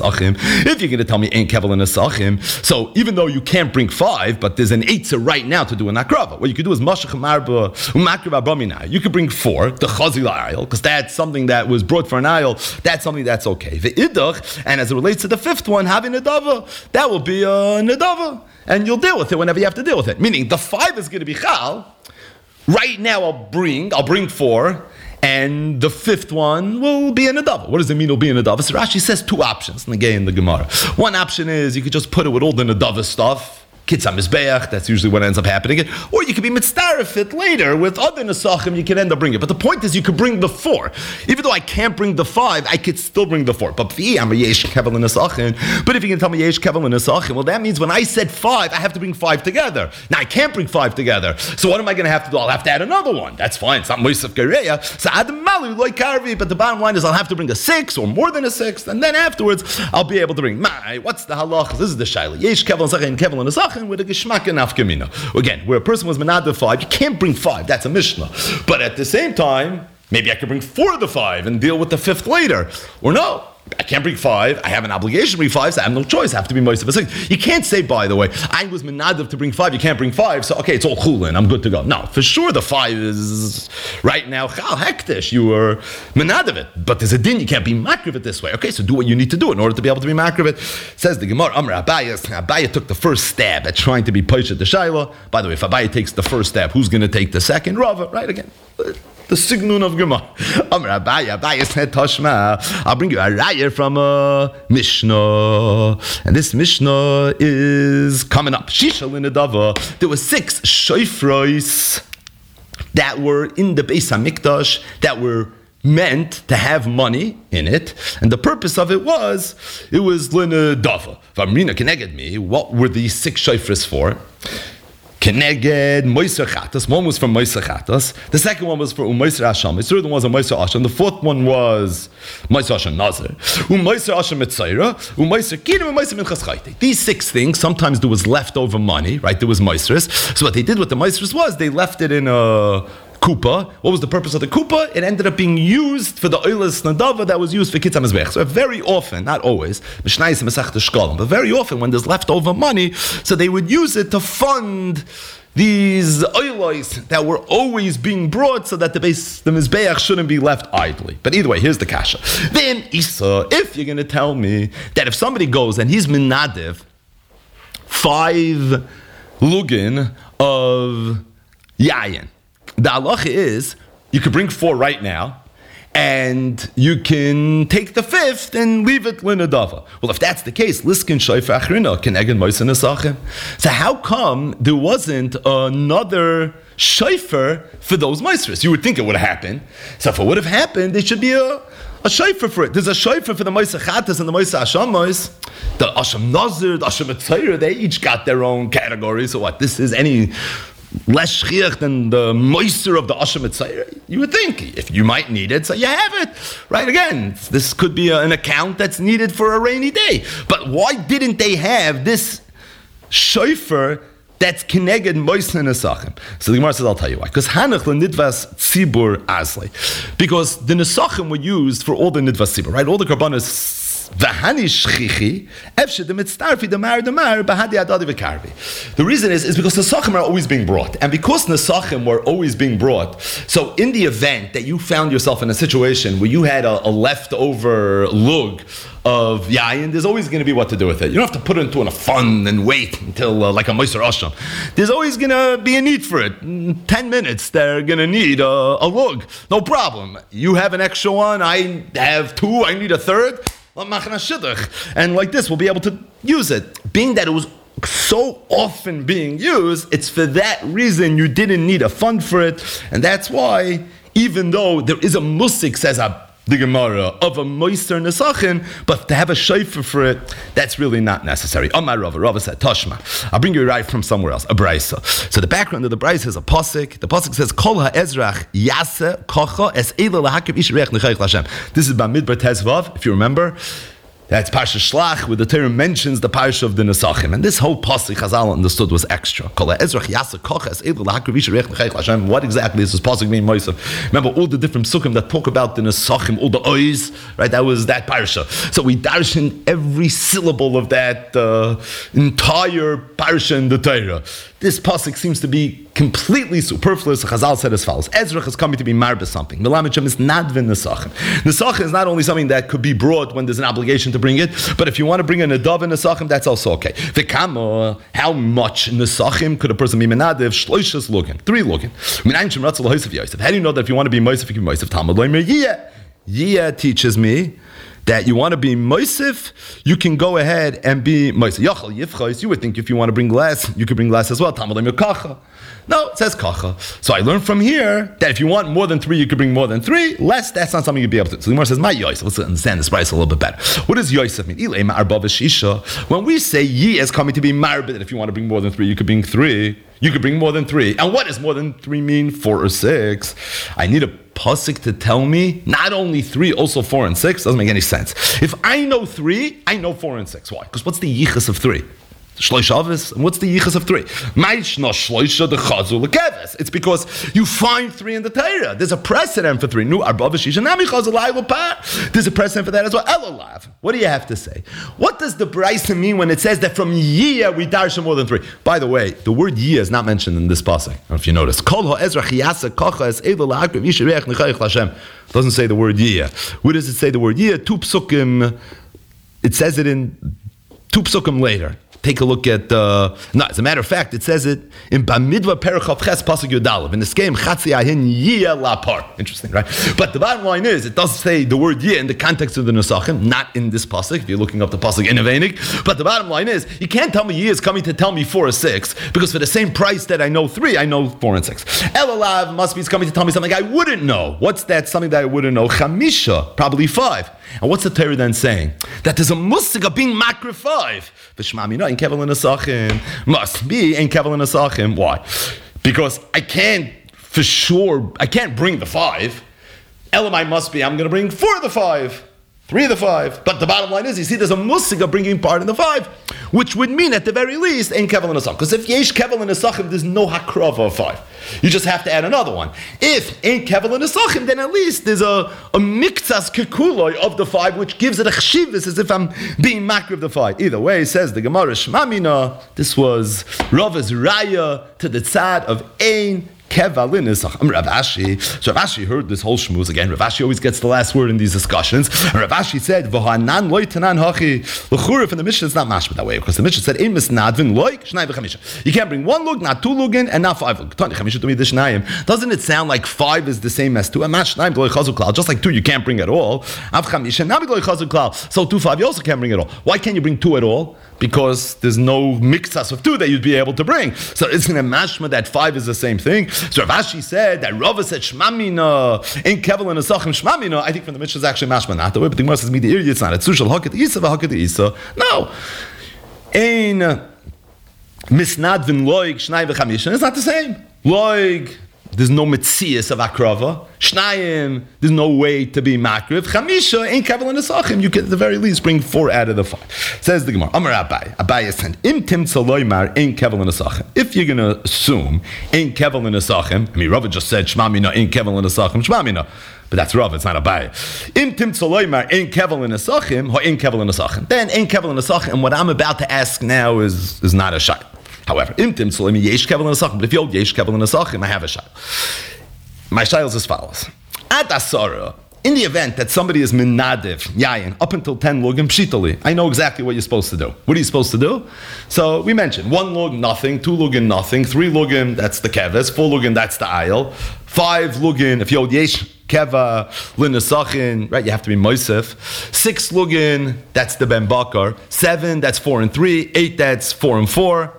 to tell me ain't kevel in asachim, so even though you can't bring five, but there's an eitzah right now to do an akrava, what you could do is mashach marba umakriv abamina. You could bring four, the chazil ayil, because that's something that was brought for an ayil. That's something that's okay. The idach, and as it relates to the fifth one, having nadava, that will be a nadava, and you'll deal with it whenever you have to deal with it. Meaning the five is going to be chal. Right now, I'll bring, I'll bring four, and the fifth one will be a nadava. What does it mean? It'll be a nadava. So Rashi says two options. Again, in the Gemara, one option is you could just put it with all the nadava stuff. Kitzah mizbeach, that's usually what ends up happening. Or you could be mitzdaref it later with other nesachim, you can end up bringing it. But the point is you could bring the four. Even though I can't bring the five, I could still bring the four. But I'm a yesh kevel in nesachim. But if you can tell me yesh kevel in nesachim, well that means when I said five, I have to bring five together. Now I can't bring five together. So what am I going to have to do? I'll have to add another one. That's fine. It's not moisef gereya. So adam malu loy karvi. But the bottom line is I'll have to bring a six or more than a six. And then afterwards, I'll be able to bring, my, what's the halach? This is the shaila. Yesh kevel in nesachim, kevel in nesachim. With a geschmack and nafkamina. Again, where a person was menad five, you can't bring five. That's a mishnah. But at the same time, maybe I could bring four of the five and deal with the fifth later. Or no, I can't bring five. I have an obligation to bring five, so I have no choice. I have to be most of a six. You can't say, by the way, I was menadav to bring five. You can't bring five, so okay, it's all chulin. I'm good to go. No, for sure, the five is right now chal hektish. You were menadav it, but there's a din. You can't be makriv it this way. Okay, so do what you need to do in order to be able to be makriv it. Says the Gemara, Amr Abaya. Abaya took the first stab at trying to be poished the shayla. By the way, if Abaya takes the first stab, who's going to take the second? Rava, right again. The signun of Gemara. Amr Abaya, Abaya said Toshma. I'll bring you a raya from a Mishnah, and this Mishnah is coming up. Shishal in the Dava. There were six shofros that were in the Beis Hamikdash that were meant to have money in it, and the purpose of it was it was l'nedava. V'amrina keneged me. What were these six shofros for? Keneged Moiser Chatas. One was from Moiser Chatas. The second one was for Umoiser Asham. The third one was a Moiser Asham. The fourth one was Moiser Asham Nazir. Umoiser Asham Mitzayra. Umoiser Kinim. Umoiser Minchas Chayte. These six things, sometimes there was leftover money, right? There was Moiseris. So what they did with the Moiseris was they left it in a kupa. What was the purpose of the kupa? It ended up being used for the oilas nadava that was used for kitzah mizbech. So very often, not always, but very often when there's leftover money, so they would use it to fund these oilos that were always being brought so that the base, the mizbeach shouldn't be left idly. But either way, here's the kasha. Then Isa, if you're going to tell me that if somebody goes and he's minadev five lugin of yayin, the halacha is, you could bring four right now, and you can take the fifth and leave it l'nedava. Well, if that's the case, liskin shayfa achrina can egin moisen asachim. So how come there wasn't another shayfer for those moisers? You would think it would have happened. So if it would have happened, there should be a a shayfer for it. There's a shayfer for the moiser chatas and the moiser asham mois. The asham nazir, the asham etzayir, they each got their own category. So what? This is any less shchiach than the moister of the Asham Etzayir? You would think, if you might need it, so you have it. Right, again, this could be a, an account that's needed for a rainy day. But why didn't they have this shofar that's keneged moister nesachim? So the Gemara says, I'll tell you why. Because hanach l'nidvas tzibur azli. Because the nesachim were used for all the nidvas tzibur, right? All the karbanos. The reason is, is because nesachim are always being brought. And because nesachim were always being brought, so in the event that you found yourself in a situation where you had a, a leftover lug of yayin, there's always going to be what to do with it. You don't have to put it into a fund and wait until uh, like a moiser asham. There's always going to be a need for it. In ten minutes, they're going to need a, a lug. No problem. You have an extra one. I have two. I need a third. And like this, we'll be able to use it. Being that it was so often being used, it's for that reason you didn't need a fund for it. And that's why, even though there is a musik, says a the Gemara, of a moister nesachim, but to have a shayfer for it, that's really not necessary. Amar Rava, Rava said, Toshma. I'll bring you right from somewhere else, a brayso. So the background of the brayso is a pasuk. The pasuk says, Kol ha'ezrach yase kocha es eila lahakib ish reich nechayich l'Hashem. This is Bamidbar Tezvav, if you remember. That's Parsha Shlach, where the Torah mentions the Parsha of the Nesachim. And this whole pasuk Chazal understood was extra. What exactly does this pasuk mean, Moisef? Remember all the different psukim that talk about the Nesachim, all the ois, right? That was that Parsha. So we darshan every syllable of that uh, entire Parsha in the Torah. This pasuk seems to be completely superfluous. Chazal said as follows: Ezra is coming to be marbe something. Melamichem is nadvin nesachim. Nesachim is not only something that could be brought when there's an obligation to bring it, but if you want to bring a nadav in nesachim, that's also okay. V'kama, how much nesachim could a person be menadiv? Shloishas lugin, three lugin. Minayin shem ratzal hoysev yosef. How do you know that if you want to be moisef, you can be moisef? Talmud loimer yiyah. Yiyah teaches me that you want to be moisif, you can go ahead and be moisif. Yachal yifchos, you would think if you want to bring glass, you could bring glass as well. Talmud loimer kacha. No, it says kacha. So I learned from here that if you want more than three, you could bring more than three. Less, that's not something you'd be able to. So the Gemara says, my Yosef. Let's understand this price a little bit better. What does Yosef mean? When we say ye is coming to be marbe, that if you want to bring more than three, you could bring three. You could bring more than three. And what does more than three mean? Four or six? I need a pasuk to tell me not only three, also four and six. Doesn't make any sense. If I know three, I know four and six. Why? Because what's the yichus of three? Shloish Avis, and what's the yichus of three? It's because you find three in the Torah. There's a precedent for three. There's a precedent for that as well. Elolav. What do you have to say? What does the Braisa mean when it says that from Yiyah we darshan more than three? By the way, the word Yiyah is not mentioned in this pasuk. I don't know if you notice. It doesn't say the word Yiyah. Where does it say the word Yiyah? Two psukim. It says it in two psukim later. Take a look at, uh, no, as a matter of fact, it says it in Bamidva Perichav Ches Pasuk Yudalev. In the scheme, Chatzi Ahin Yiyah Lapar. Interesting, right? But the bottom line is, it does say the word Yiyah in the context of the Nesachim, not in this pasuk, if you're looking up the pasuk in Avenik. But the bottom line is, you can't tell me Yiyah is coming to tell me four or six, because for the same price that I know three, I know four and six. Elalav must be coming to tell me something I wouldn't know. What's that something that I wouldn't know? Chamisha, probably five. And what's the Torah then saying? That there's a musika being makra five. V'shmamina in kevel in asachim must be in kevel in asachim. Why? Because I can't for sure. I can't bring the five. Elamai must be. I'm going to bring four of the five, three of the five. But the bottom line is, you see, there's a musika bringing part in the five, which would mean at the very least in kevel in asachim. Because if yesh kevel in asachim, there's no hakrava of five. You just have to add another one. If in kevel and nesachim, then at least there's a, a miktsas kekuloi of the five, which gives it a chshivus as if I'm being makriv of the five. Either way, says the Gemara Shmamina, this was Rava's raya to the tzad of ein kevel in nesachim. Rav Ashi, so Rav Ashi heard this whole shmuz again. Rav Ashi always gets the last word in these discussions. And Rav Ashi said, "V'hanan loy tanan hachi." L'churif in the Mishnah is not mashma that way, because the Mishnah said, "Ein misnadvin loy shnai v'chamisha." You can't bring one lug, not two lugin, and not five lug. Tani chamisha to me dishnayim. Doesn't it sound like five is the same as two? And mash shnayim loy chazu klal. Just like two, you can't bring at all. Av chamisha nami loy chazu klal. So two five, you also can't bring at all. Why can't you bring two at all? Because there's no mixas of two that you'd be able to bring. So it's in a mashma that five is the same thing. So Rav Ashi said that Rava said Shmamina in Kevel and Asachim Shmamina. I think from the Mishnah is actually mashma not the way, but the Gemara says me the iri it's not. It's Sushal Hakat Isa v'Hakat Isa. No, ein misnadvin loig shnai v'chamisha. It's not the same. Loig. There's no metzias of akrava. Shnayim, there's no way to be makriv. Chamisha, ain't kevel and asachim. You can at the very least bring four out of the five. Says the Gemara. Amar Abai. Abai said, Im tim tzaloymar ain't kevel and asachim. If you're going to assume ain't kevel and asachim, I mean, Rava just said shmamina ain't kevel and asachim, shmamina. But that's Rav, it's not Abai. Im tim tzaloymar ain't kevel and asachim, ho ain't kevel and asachim. Then ain't kevel and asachim. And what I'm about to ask now is, is not a shot. However, imtim tzolemi yesh kevel and asachim. But if you hold yesh kevel and asachim, I have a shayla. My shayla is as follows: Ad asara, in the event that somebody is minadiv yayin up until ten lugim pshitali, I know exactly what you're supposed to do. What are you supposed to do? So we mentioned one lug nothing, two lugim nothing, three lugim that's the keves, four lugim that's the ayil, five lugim if you hold yesh keva linasachin, right? You have to be moisef. Six lugin, that's the ben bakar. Seven, that's four and three. Eight, that's four and four.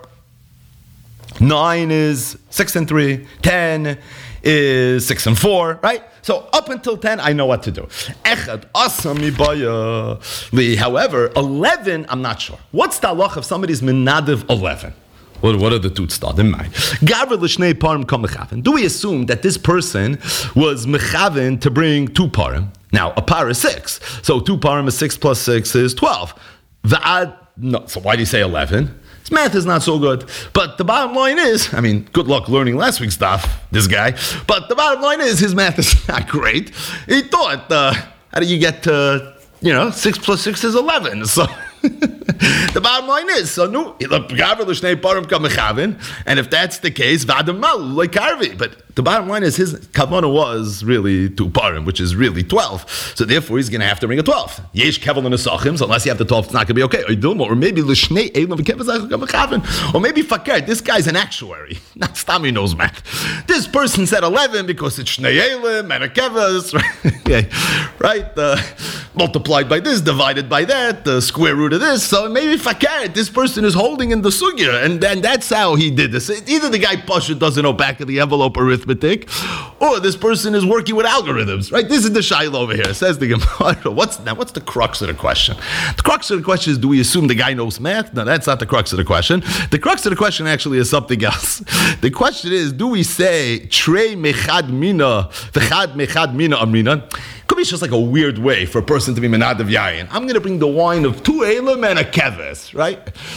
Nine is six and three. Ten is six and four, right? So up until ten, I know what to do. Echad asami baya li. However, eleven, I'm not sure. What's the halach if somebody's minadiv eleven? What, what are the two tzadim? Do we assume that this person was mechaven to bring two parim? Now, a par is six. So two parim is six plus six is twelve. Va'ad, no, so why do you say eleven? His math is not so good. But the bottom line is, I mean, good luck learning last week's stuff, this guy. But the bottom line is, his math is not great. He thought, uh, how do you get to, you know, six plus six is eleven. So the bottom line is, so no, and if that's the case, but the bottom line is his kavanah was really two parim, which is really twelve. So therefore, he's going to have to bring a twelve. Yesh kevel in asachim, so unless you have the twelve, it's not going to be okay. Or maybe l'shnei elam v'kevel, or maybe fakir. This guy's an actuary, not Stami knows math. This person said eleven because it's shnei elam and a kevas, right? right? Uh, multiplied by this, divided by that, the square root of this. So maybe fakir, this person is holding in the sugya, and then that's how he did this. Either the guy Pasha doesn't know back of the envelope arithmetic, or this person is working with algorithms, right? This is the shaila over here. It says the Gemara. What's now? What's the crux of the question? The crux of the question is: do we assume the guy knows math? No, that's not the crux of the question. The crux of the question actually is something else. The question is: do we say trei mechad mina v'chad mechad mina amrina? Could be just like a weird way for a person to be menad of yayin. I'm going to bring the wine of two elam and a keves, right?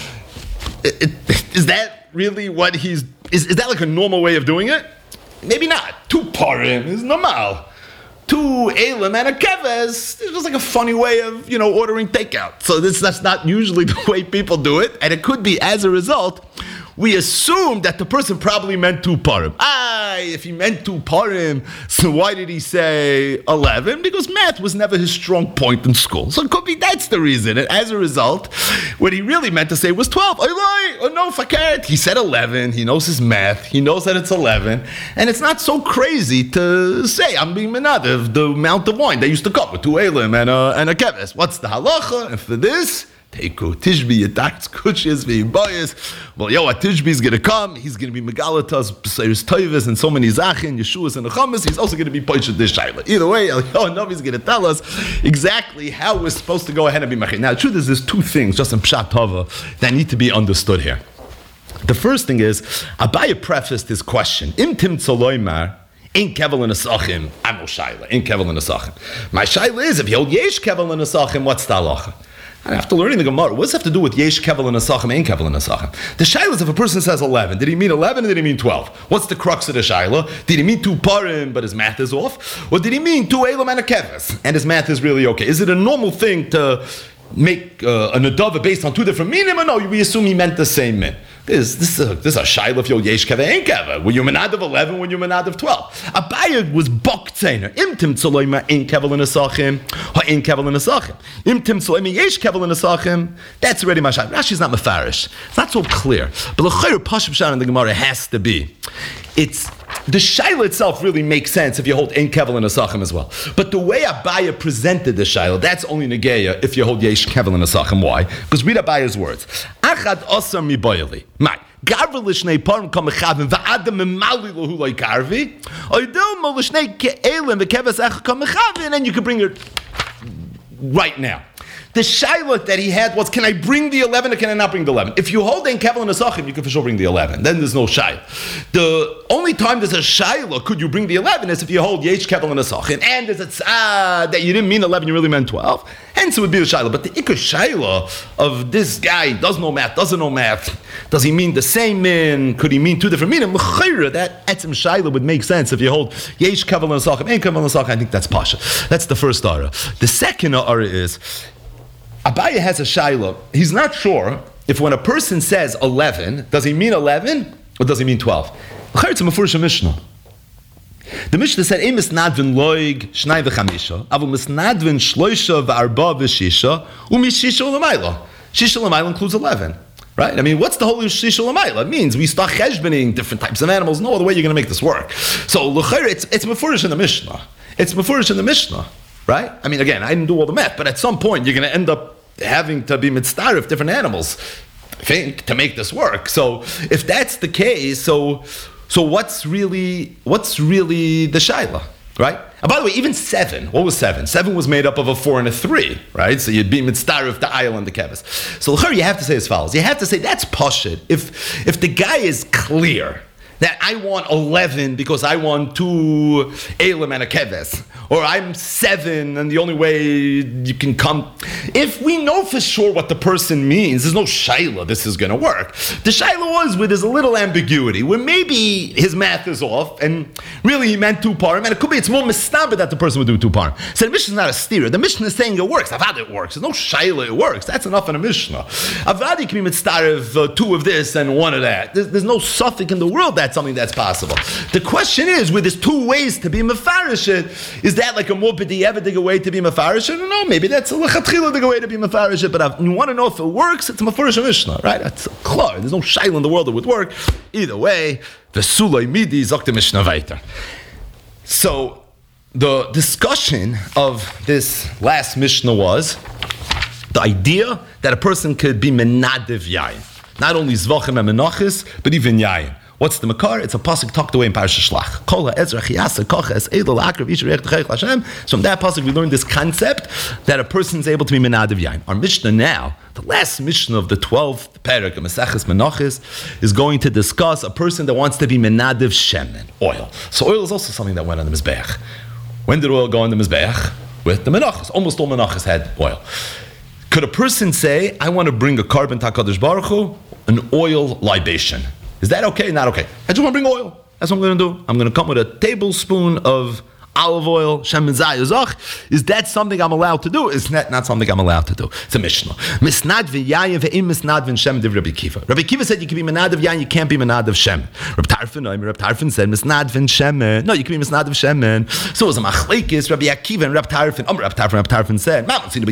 It, it, is that really what he's? Is, is that like a normal way of doing it? Maybe not. Two parim is normal. Two elam and a keves. It's just like a funny way of, you know, ordering takeout. So this that's not usually the way people do it, and it could be as a result. We assume that the person probably meant two parim. Ah, if he meant two parim, so why did he say eleven? Because math was never his strong point in school. So it could be that's the reason. And as a result, what he really meant to say was twelve. I lie. Oh no, fakat. He said eleven. He knows his math. He knows that it's eleven. And it's not so crazy to say, I'm being menadav, the amount of wine they used to cut with two elim and a, and a keves. What's the halacha? And for this, Teiko Tishbi, Yadak's Kushis, V'Yibayis. Well, yo, Tishbi is going to come. He's going to be Megalatas, B'Seiris Toivis, and so many Zachin, Yeshuas, and Nechamas. He's also going to be Poishat this Shaila. Either way, yo, Navi's going to tell us exactly how we're supposed to go ahead and be Machir. Now, the truth is, there's two things, just in Pshat Tova, that need to be understood here. The first thing is, Abaye prefaced his question, Im Tim Tzoloimar, in kevel and asachim, I'm no Shaila, in kevel and asachim. My Shaila is, if you hold Yesh kevel and asachim, what's the halacha? And after learning the Gemara, what does it have to do with Yesh Kevel and Asachim, Ein Kevel and Asachim? The Shaila is if a person says eleven, did he mean eleven or did he mean twelve? What's the crux of the Shaila? Did he mean two parim, but his math is off? Or did he mean two elam and a keves, and his math is really okay? Is it a normal thing to make uh, a nadava based on two different minim, or no, we assume he meant the same min? This, this, is a, this is a shaila of your yesh keva ein keva. Were you menad of eleven? Were you menad of twelve? Abaye was bok tzeiner. Imtim tzoloima ein kevel in asachim, ha ein kevel in asachim. Imtim tzoloima yesh kevel in asachim. That's already my shaila. Rashi's not mefarish. It's not so clear. But l'chayr pashim shan in the Gemara has to be. It's the shaila itself really makes sense if you hold ein kevel in asachim as well. But the way Abaye presented the shaila, that's only negeya if you hold yesh kevel in asachim. Why? Because read Abaye's words. Achad osam mi boyeli. My garvi l'shnei parim kam mechavim va'adam memali lohu loy garvi. Oydel mo l'shnei ke'elim v'keves ech kam mechavim, and then you can bring it right now. The shaila that he had was, can I bring the eleven or can I not bring the eleven? If you hold ein kevel and asachim, you can for sure bring the eleven. Then there's no shaila. The only time there's a shaila, could you bring the eleven, is if you hold yesh kevel and asachim, and there's a tzad that you didn't mean eleven, you really meant twelve. Hence it would be the shaila. But the ikar shaila of this guy does know math, doesn't know math. Does he mean the same min? Could he mean two different minim? That etzim shaila would make sense if you hold yesh kevel and asachim, ein kevel and asachim. I think that's pasha. That's the first ara. The second ara is, Abaye has a shaila. He's not sure if when a person says eleven, does he mean eleven or does he mean twelve? It's a mefurish Mishnah. The Mishnah said, "Ein misnadvin loig shnai v'chamisha, avu misnadvin shloisha v'arba v'shisha, u'mishisha l'mayla." Shisha l'mayla includes eleven, right? I mean, what's the whole shisha l'mayla? It means we start cheshbening different types of animals. No other way you're going to make this work. So l'chayr, it's it's mefurish in the Mishnah. It's mefurish in the Mishnah. Right? I mean, again, I didn't do all the math, but at some point you're going to end up having to be mitzvah of different animals, I think, to make this work. So if that's the case, so so what's really what's really the shaila, right? And by the way, even seven, what was seven? Seven was made up of a four and a three, right? So you'd be mitzvah of the ayil and the keves. So you have to say as follows. You have to say that's pashut. If if the guy is clear that I want eleven because I want two elim and a keves, or I'm seven, and the only way you can come. If we know for sure what the person means, there's no shaila this is going to work. The shaila was where there's a little ambiguity, where maybe his math is off, and really he meant two parim, and it could be it's more mistaber that the person would do two parim. So the Mishnah is not a steer. The Mishnah is saying it works. Avad it works. There's no shaila, it works. That's enough in a Mishnah. Avad you can be mitzvah of uh, two of this and one of that. There's, there's no suffix in the world that's something that's possible. The question is, where there's two ways to be mefarish it, is that like a more b'di'evidig way to be mefarish it? No, maybe that's a lechatchiladig way to be mefarish it, but if you want to know if it works, it's a mefarish Mishnah, right? That's klar. There's no shaila in the world that would work. Either way, v'sulay midi zok the Mishnah weiter. So, the discussion of this last Mishnah was the idea that a person could be menadiv yayin. Not only zvachim and menachis, but even yayin. What's the makar? It's a pasuk tucked away in Parashat Shlach. Kol ha'ezra chiyasa kocha es edel akrav ish reich t'chayich l'Hashem. So from that pasuk we learned this concept that a person is able to be menadiv yayin. Our Mishnah now, the last Mishnah of the twelfth parak of Maseches Menachis, is going to discuss a person that wants to be menadiv shemen, oil. So oil is also something that went on the mizbeach. When did oil go on the mizbeach? With the menachis. Almost all menachis had oil. Could a person say, I want to bring a carbon HaKadosh Baruch Hu, an oil libation? Is that okay? Not okay. I just want to bring oil. That's what I'm going to do. I'm going to come with a tablespoon of olive oil, Shem Zayazach. Is that something I'm allowed to do? Is that not something I'm allowed to do? It's a Mishnah. Misnad v'yayin ve'im misnad v'shem div Rabbi Kiva. Rabbi Kiva said you can be menad of yayin, you can't be menad of shem. Rabbi Tarfon, no, Rabbi Tarfon said misnad v'shem. No, you can be misnad of shemen. So it was a machlekes, Rabbi Akiva and Rabbi Tarfon. Um, Rabbi Tarfon, Rabbi Tarfon said,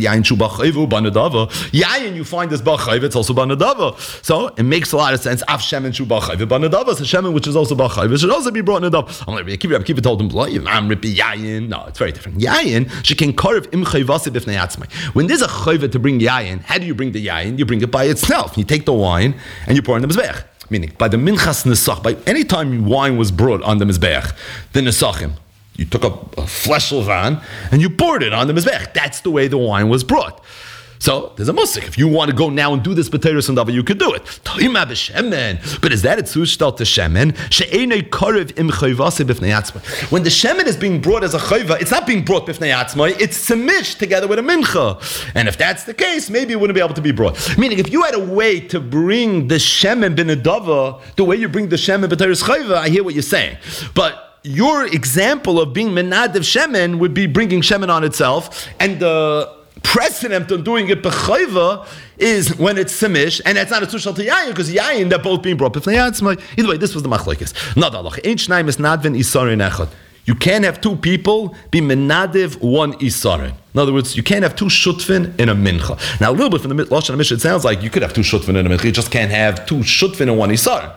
yayin you find this bachayv, it's also banadava. So it makes a lot of sense. Af shemen shu bachayv banadava. So shemen which is also bachayv, it should also be brought nadav. I'm like Rabbi Akiva. Rabbi Akiva told him, I'm Rabbi Yayin. No, it's very different. Yayin, she can carve im chayvasi b'fnei atzmai. When there's a chayva to bring yayin, how do you bring the yayin? You bring it by itself. You take the wine and you pour in the mizbeach. Meaning, by the minchas nesach, by any time wine was brought on the mizbeach, the nesachim, you took a, a flesh levan and you poured it on the mizbeach. That's the way the wine was brought. So there's a musik. If you want to go now and do this potato sandava, you could do it. But is that a tzushtal to shemen? When the shemen is being brought as a chayva, it's not being brought b'fnei atzmai. It's semish together with a mincha. And if that's the case, maybe it wouldn't be able to be brought. Meaning, if you had a way to bring the shemen b'nedava, the way you bring the shemen b'teres chayva, I hear what you're saying, but your example of being menadiv shemen would be bringing shemen on itself, and the precedent on doing it b'chayva is when it's semish, and it's not a tushal to yayin, because yayin, they're both being brought b'fnei atzmai. Either way, this was the machlekes. Nadalach, ein shnayim is nadvin isarin echad. You can't have two people be menadiv one isarin. In other words, you can't have two shutfin in a mincha. Now, a little bit from the Lashon HaMishnah, it sounds like you could have two shutfin in a mincha. You just can't have two shutfin in one isarin.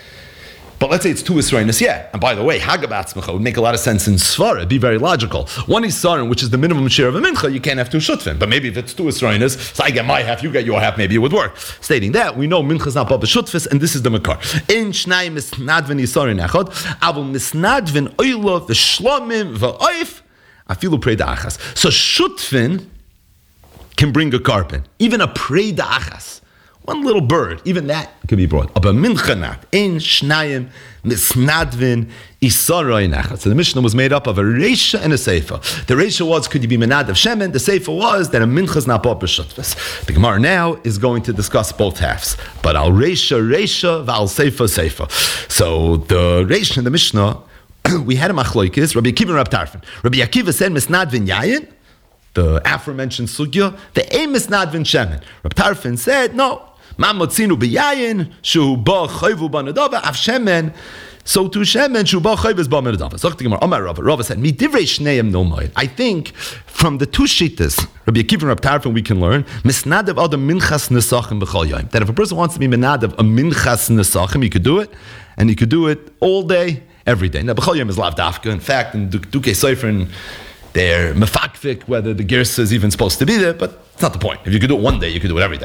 But let's say it's two Yisraelis, yeah. And by the way, Hagabatzmecha would make a lot of sense in Svara. It'd be very logical. One Yisrael, which is the minimum share of a mincha, you can't have two shutfin. But maybe if it's two Yisraelis, so I get my half, you get your half, maybe it would work. Stating that, we know mincha is not baba shutfis, and this is the makar. In Shnai misnadvin Yisrael echad, avul misnadvin oila v'shlomim v'oif, afilu preda achas. So shutfin can bring a carbon, even a preda achas. One little bird, even that could be brought. Aber mincha not. Ein shnayim misnadvin isaray nachat. So the Mishnah was made up of a reisha and a seifa. The reisha was, could you be menad of shemen? The seifa was that a mincha is not bought b'shutfas. The Gemara now is going to discuss both halves. But al reisha reisha, v'al seifa seifa. So the reisha in the Mishnah, we had a machlokes, Rabbi Akiva and Rabbi Tarfon. Rabbi Akiva said misnadvin yayin, the aforementioned sugya, the aim is not vin shemen. Rabbi Tarfon said, no, ma motzinu b'yayin, shu ba chayvu b'nadava, af shemen, so to shemen, shu ba chayvu ba b'nadava. So the Gemara, Amar Rava, Rava said, mi divrei shneim no moed. I think from the two shittas, Rabbi Akiva and Rabbi Tarfon, we can learn, misnadav adam minchas nesachim b'chol yom. That if a person wants to be menadav a minchas nesachim, he could do it, and he could do it all day, every day. Now, b'chol yom is lav dafka. In fact, in Dukei Sofer, in they're mefakfik whether the girsa is even supposed to be there, but it's not the point. If you could do it one day, you could do it every day.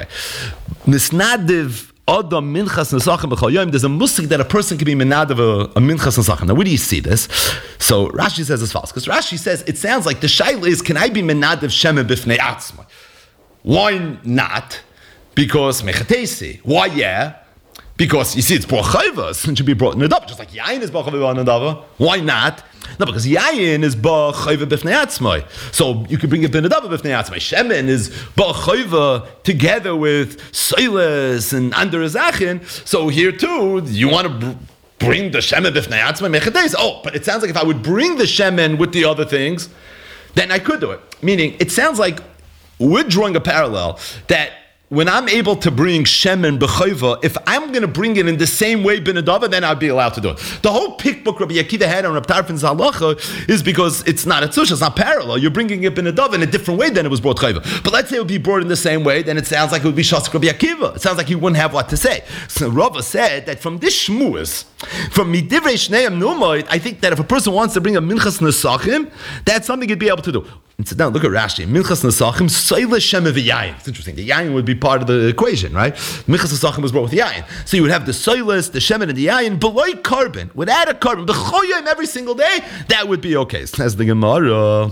Nisnadiv adam minchas nesachim b'chol yom. There's a musik that a person can be menadiv a, a minchas nesachim. Now, where do you see this? So Rashi says it's false, because Rashi says it sounds like the shaila is, can I be menadiv shemen b'fnei atzmai? Why not? Because mechatesi. Why yeah? Because you see, it's brought chayva, so it should be brought in a dava, just like yayin is brought chayva in a dava. Why not? No, because yayin is brought chayva b'fnei atzmai. So you can bring it in a dava b'fnei atzmai. Shemen is brought chayva together with soiles and under zachin. So here too, you want to br- bring the shemen b'fnei atzmai mechadeis. Oh, but it sounds like if I would bring the shemen with the other things, then I could do it. Meaning, it sounds like we're drawing a parallel that when I'm able to bring shemen b'chayva, if I'm going to bring it in the same way bin adava, then I'd be allowed to do it. The whole pickbook Rabbi Akiva had on Rabbi Tarfon's halacha is because it's not a tzusha, it's not parallel. You're bringing it bin adava in a different way than it was brought chayva. But let's say it would be brought in the same way, then it sounds like it would be shasik Rabbi Akiva. It sounds like he wouldn't have what to say. So Rava said that from this shmuas, from midivrei shneim numoid, I think that if a person wants to bring a minchas nesachim, that's something he'd be able to do. And sit down, look at Rashi. Minchas nesachim soile sheme v'yayin. It's interesting. The yayin would be part of the equation, right? Minchas nesachim was brought with yayin. So you would have the soiles, the shemen, and the yayin below carbon. Without a carbon, b'choyim every single day, that would be okay. Says the Gemara.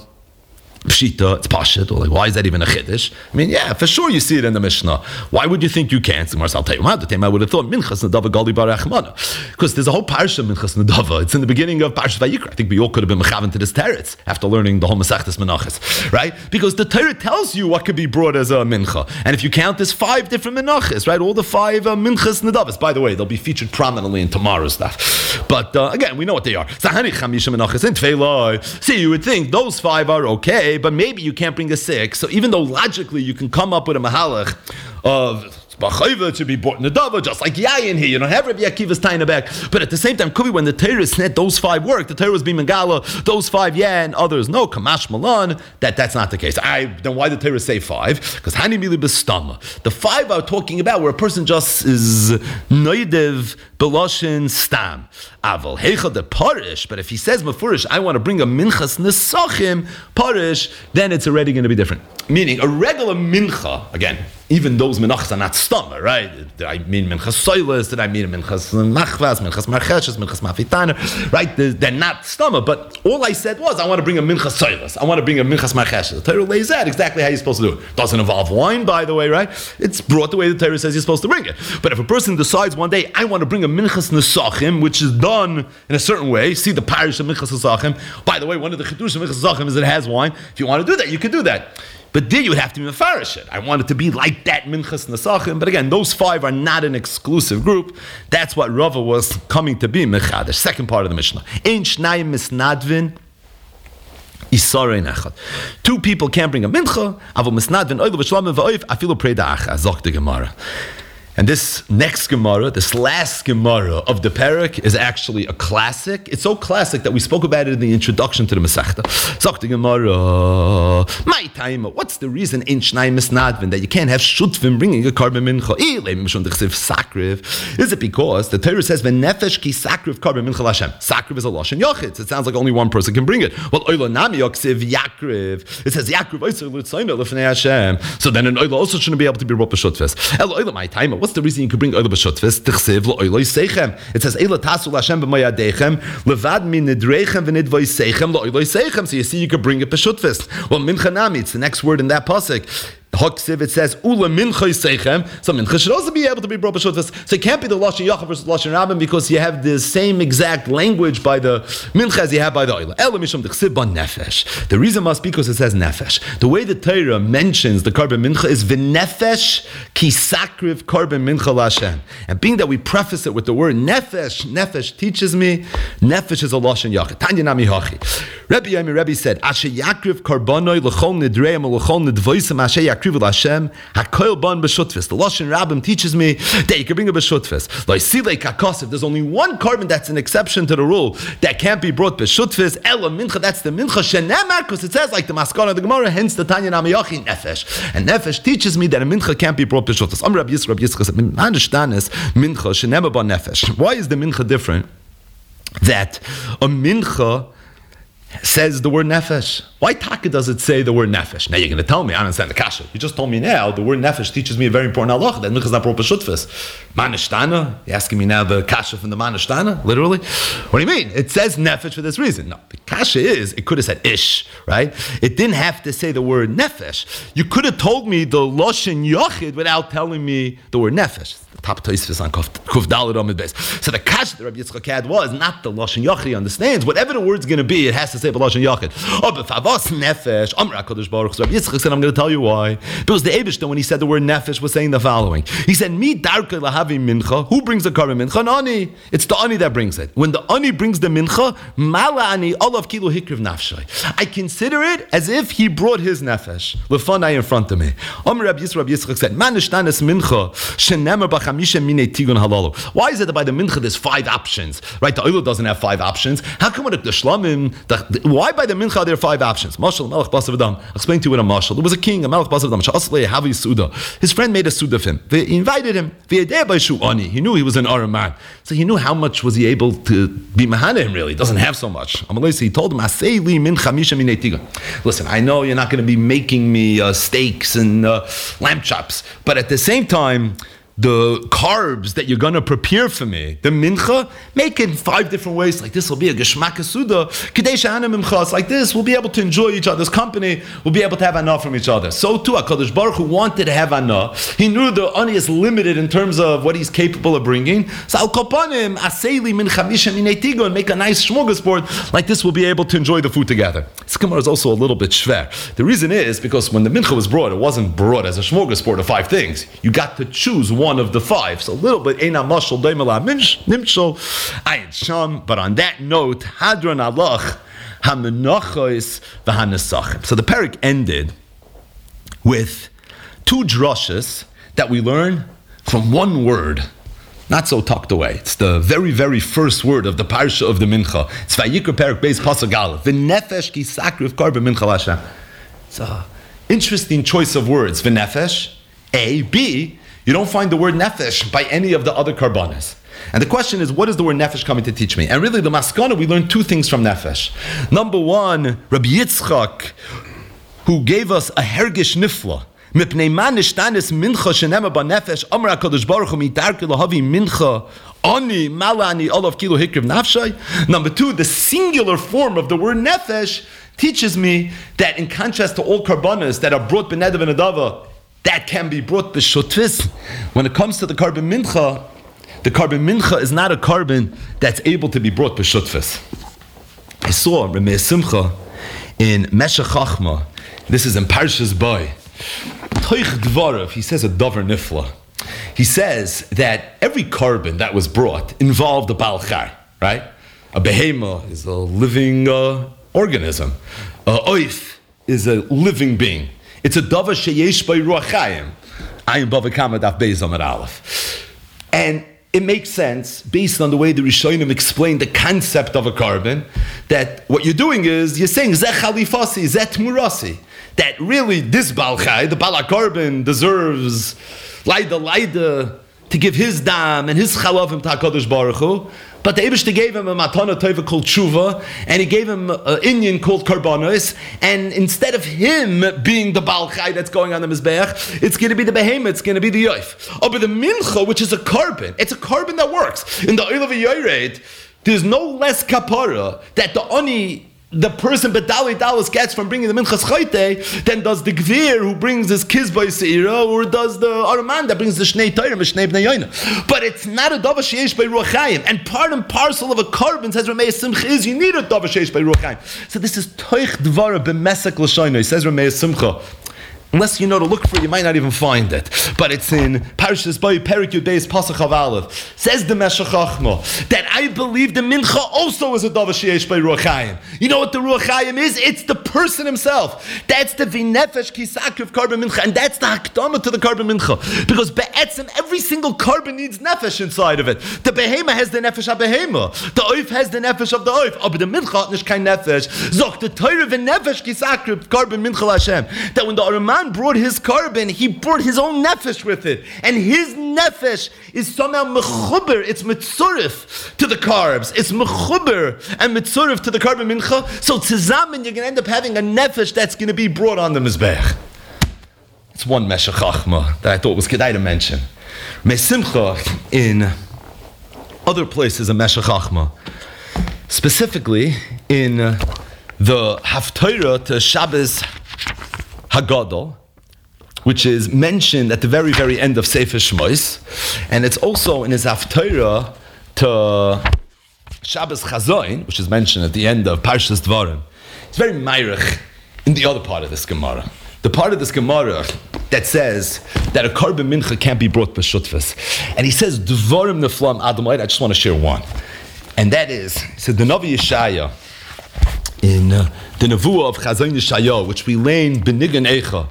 Pshita, it's pashit, or like, why is that even a chiddush? I mean, yeah, for sure you see it in the Mishnah. Why would you think you can't? So I'll tell you why. I would have thought minchas nedava gali barachmana, because there's a whole parsha minchas nedava. It's in the beginning of Parashat Vayikra. I think we all could have been mechavan to this teretz after learning the whole Masechtas Menachos, right? Because the Torah tells you what could be brought as a mincha, and if you count, there's five different menachos, right? All the five uh, minchas nedavas. By the way, they'll be featured prominently in tomorrow's stuff. But uh, again, we know what they are. Sahani chamisha menachos in tefillah. See, you would think those five are okay. But maybe you can't bring a six. So even though logically you can come up with a mahalach of B'chayva should be brought in the dava, just like yayin here. You don't have Rabbi Akiva's tying it back. But at the same time, could be when the Torah is net, those five work. The Torah was being Megala, those five, yeah, and others no. Kamash Malan, that that's not the case. I then why did the Torah say five? Because Hani Mili B'stama. The five are talking about where a person just is noidev beloshin stam. Aval heicha de parish. But if he says mafurish, I want to bring a minchas nesachim parish, then it's already going to be different. Meaning a regular mincha again. Even those menachas are not stomach, right? Did I mean minchas soilas? Did I mean minchas machvas, minchas marcheshes, minchas mafitana? Right? They're not stomach. But all I said was, I want to bring a minchas soilas. I want to bring a minchas marcheshes. The Torah lays out exactly how you're supposed to do it. Doesn't involve wine, by the way, right? It's brought the way the Torah says you're supposed to bring it. But if a person decides one day, I want to bring a minchas nesachim, which is done in a certain way, see the parish of minchas nesachim. By the way, one of the chidush of minchas nesachim is that it has wine. If you want to do that, you can do that. But there you would have to be mefarish it. I want it to be like that minchas nesachim. But again, those five are not an exclusive group. That's what Rava was coming to be mechadash. Second part of the Mishnah. Ein shnayim misnadvin isarei nechad. Two people can't bring a mincha. Avol misnadvin oil v'shlamim v'oif afilu preda acha. Zok the Gemara. And this next Gemara, this last Gemara of the Perek, is actually a classic. It's so classic that we spoke about it in the introduction to the Masechta. Zok the Gemara, my time. What's the reason in Shnai Misnadvin that you can't have Shutvim bringing a carbon mincha? Is it because the Torah says v'nefesh ki sakriv carbon mincha l'Hashem? Sakriv is a lashon yochid. It sounds like only one person can bring it. Well, oila nami yoksiv yakriv. It says yakriv oiser l'tzayna l'fnei Hashem. So then an oila also shouldn't be able to be brought b'shutves. El oila my time. What's the reason you could bring oil b'shutves? Tichsev lo seichem. It says eila tasu l'Hashem b'mayadechem levad min nidrechem v'nidvoi seichem lo seichem. So you see, you could bring it b'shutves. Well, mincha nami. It's the next word in that pasuk. Hoksiv, it says ula mincha seichem. So mincha should also be able to be brought b'shutves. So it can't be the lashon yachid versus lashon rabbin because you have the same exact language by the mincha as you have by the oil. Ela mishum tichsev ba nefesh. The reason must be because it says nefesh. The way the Torah mentions the carbon mincha is v'nefesh ki sakriv carbon mincha l'Hashem. And being that we preface it with the word nefesh, nefesh teaches me nefesh is a lashon yachid. Tanya nami hachi. Rabbi Yami Rabbi said ashe yakriv karbonoi l'chol nidreim l'chol nidvoisem ashe yakriv Hashem hakoil ban b'shutfis. The lashon rabbim teaches me that you can bring a b'shutfis. Like silei kakosif. There's only one carbon that's an exception to the rule that can't be brought b'shutfis. Ela mincha. That's the mincha shenemar, because it says like the maskana of the Gemara. Hence the Tanya Namiyachi nefesh. And nefesh teaches me that a mincha can't be brought b'shutfis. Am Rabbi Yisrael, Rabbi Yisrael said, "I understand this mincha shenemar ban nefesh." Why is the mincha different? That a mincha says the word nefesh. Why taka does it say the word nefesh? Now you're going to tell me, I don't understand the kasha. You just told me now the word nefesh teaches me a very important halacha that mincha is not brought b'shutfus. Manishtana? You're asking me now the kasha from the manishtana? Literally? What do you mean? It says nefesh for this reason. No, the kasha is, it could have said ish, right? It didn't have to say the word nefesh. You could have told me the loshen yochid without telling me the word nefesh. The top toisvis on kuf daled amid base. So the kasha that Rabbi Yitzchak had was not the loshen yochid. He understands whatever the word's going to be, it has to say b'loshen yochid. Oh, but favos nefesh, Amra Kodesh Baruch. So Rabbi Yitzchak said, I'm going to tell you why. Because the Eibishter, when he said the word nefesh, was saying the following. He said, Mi darka lahavi mincha. Who brings the carbon mincha? An ani. It's the ani that brings it. When the ani brings the mincha, mala ani olav kilo hikriv nafshay. I consider it as if he brought his nefesh lefanai in front of me. Amra Rabbi Yitzchak, Rabbi Yitzchak said, Man nishtanes mincha shenemer b'chamisha minei tigun halalu. Why is it that by the mincha there's five options? Right, the oil doesn't have five options. How come with the shlamim? The, why by the mincha there are five options? Mashal melech basav adam. I'll explain to you what a mashal. There was a king, a melech basav adam. Sha'aslei havi suda. His friend made a suda for him. He invited him. He knew he was an Aram man, so he knew how much was he able to be mahana him. Really, he doesn't have so much. He told him, listen, I know you're not going to be making me uh, steaks and uh, lamb chops, but at the same time, the carbs that you're going to prepare for me, the mincha, make it in five different ways. Like this will be a geshmak suda. Kadesh hana minchas. Like this, we'll be able to enjoy each other's company. We'll be able to have anah from each other. So too, HaKadosh Baruch Hu wanted to have anah. He knew the ani is limited in terms of what he's capable of bringing. So al kopanim aseli min chamisha minei tigun, make a nice smorgasbord. Like this, we'll be able to enjoy the food together. This gemara is also a little bit shver. The reason is because when the mincha was brought, it wasn't brought as a smorgasbord of five things. You got to choose one. One of the five, so a little bit eina mashal doimela nimshol ayin sham. But on that note, hadron alach hamenachos v'hanasachim. So the parak ended with two drushes that we learn from one word, not so tucked away. It's the very, very first word of the parsha of the mincha. It's Vayikra parak beis pasuk aleph. V'nefesh ki sakriv karba mincha l'Hashem. It's an interesting choice of words. V'nefesh, A, B. You don't find the word nefesh by any of the other karbanas. And the question is, what is the word nefesh coming to teach me? And really, the maskana, we learned two things from nefesh. Number one, Rabbi Yitzchak, who gave us a hergish nifla. Mipnei man nishtanis mincha shenema b'nefesh, amar HaKadosh Baruch Hu mitarki lahavi mincha, ani malani olav kilo hikriv nafshay. Number two, the singular form of the word nefesh teaches me that in contrast to all karbanas that are brought b'nedav and adava, that can be brought b'shutvis. When it comes to the carbon mincha, the carbon mincha is not a carbon that's able to be brought b'shutvis. I saw Rameh Simcha in Meshech Chachma. This is in Parshas Bay. Toich Dvarav, he says a davar nifla. He says that every carbon that was brought involved a Baal Chai, right? A behema is a living uh, organism. A oif is a living being. It's a davar sheyesh by ruach chayim. Ayin bava kama daf beis amar aleph. And it makes sense, based on the way the Rishonim explain the concept of a carbon, that what you're doing is, you're saying, zeh chalifasi, zeh tmurasi. That really, this Baal Chai, the Baal carbon, deserves laida laida to give his dam and his chalavim to HaKadosh Baruch Hu. But the Eibishter gave him a matana tova called tshuva, and he gave him an Indian called karbanos, and instead of him being the Baal Chai that's going on the Mizbeach, it's going to be the behemoth, it's going to be the yoif. Oh, but the mincha, which is a carbon, it's a carbon that works. In the oil of a yored, there's no less kapara that the oni, the person Bedali Dallas gets from bringing the Minchas Chayte, then does the Gvir who brings his Kizbay Seira, or does the Araman that brings the Shnei Tayrim, Shnei Bnei Yoina. But it's not a Dava Sheyesh by Ruach Chaim. And part and parcel of a carbon, says Rameh Simcha, is you need a Dava Sheyesh by Ruach Chaim. So this is Toich Dvara B'Mesek L'Shoino, says Rameh Simcha. Unless you know to look for it, you might not even find it. But it's in Parshas Bay, Perik Yud Beis, Pasach Chav Aleph. Says the Meshech Chachma that I believe the Mincha also is a Davar Sheyesh by Ruach Chaim. You know what the Ruach Chaim is? It's the person himself. That's the V'nefesh Kisakriv carbon Mincha, and that's the Hakdama to the carbon Mincha. Because Be'etzim, every single carbon needs Nefesh inside of it. The Behema has the Nefesh HaBehema. The Oif has the Nefesh of the Oif. But the Mincha hat nicht kein Nefesh. Zog the Teure V'nefesh Kisakriv carbon Mincha L'Hashem. That when the Araman man brought his carbon, he brought his own nefesh with it. And his nefesh is somehow mechuber, it's mitzurif to the carbs. It's mechuber and mitzurif to the carbon mincha. So tzazamen, you're going to end up having a nefesh that's going to be brought on the mizbech. It's one Meshech Chachma that I thought was kedai to mention. Mesimcha in other places in Meshech Chachma, specifically in uh, the Haftarah to Shabbos Hagadol, which is mentioned at the very, very end of Sefer Shmos, and it's also in his Haftarah to Shabbos Chazoin, which is mentioned at the end of Parshas Dvarim. It's very meirich in the other part of this Gemara. The part of this Gemara that says that a carbon mincha can't be brought b'shutfas. And he says, Dvarim neflam Adamite. I just want to share one. And that is, he said, the Navi Yeshaya, in uh, the Nevuah of Chazon Yeshaya, which we learn B'nigan Eicha,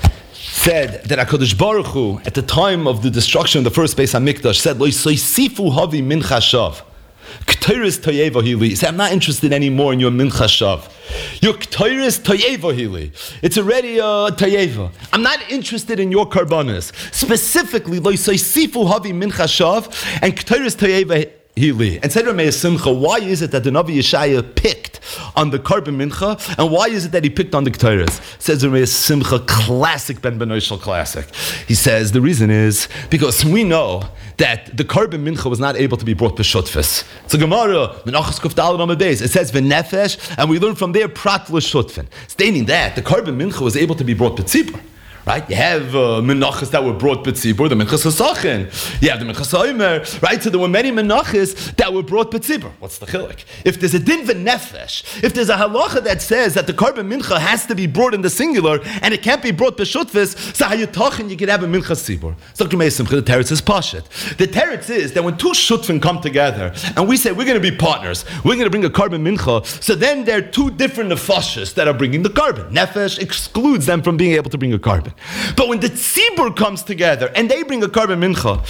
said that HaKadosh Baruch Hu, at the time of the destruction of the first Beis HaMikdash, said, Lo yisosifu havi mincha shav. K'teiris toyeva hili. He said, I'm not interested anymore in your mincha shav. Your k'teiris toyeva hili. It's already a uh, toyeva. I'm not interested in your karbanas. Specifically, lo yisosifu havi mincha shav and k'teiris toyeva hili. And said Ramei Simcha, why is it that the Navi Yeshaya picked on the carbon mincha, and why is it that he picked on the k'teiris? Says Ramei Simcha, classic Ben Benoishal classic. He says the reason is because we know that the carbon mincha was not able to be brought to shutfis. It's a Gemara, Menachos Kuf Daled Amud Beis. It says v'nefesh, and we learn from there prat l'shutfin, stating that the carbon mincha was able to be brought to tzibur. Right? You have uh, menachas that were brought b'tzibur, the menachas hasachin. You have the menachas ha'omer, right? So there were many menachas that were brought b'tzibur. What's the chilek? If there's a din v'nefesh, if there's a halacha that says that the carbon mincha has to be brought in the singular and it can't be brought b'shutfis, so hayutachin you could have a minchas tzibur. So the teretz is pashit. The teretz is that when two shutfin come together and we say we're going to be partners, we're going to bring a carbon mincha, so then there are two different nefashis that are bringing the carbon. Nefesh excludes them from being able to bring a carbon. But when the tzibur comes together and they bring a carbon mincha,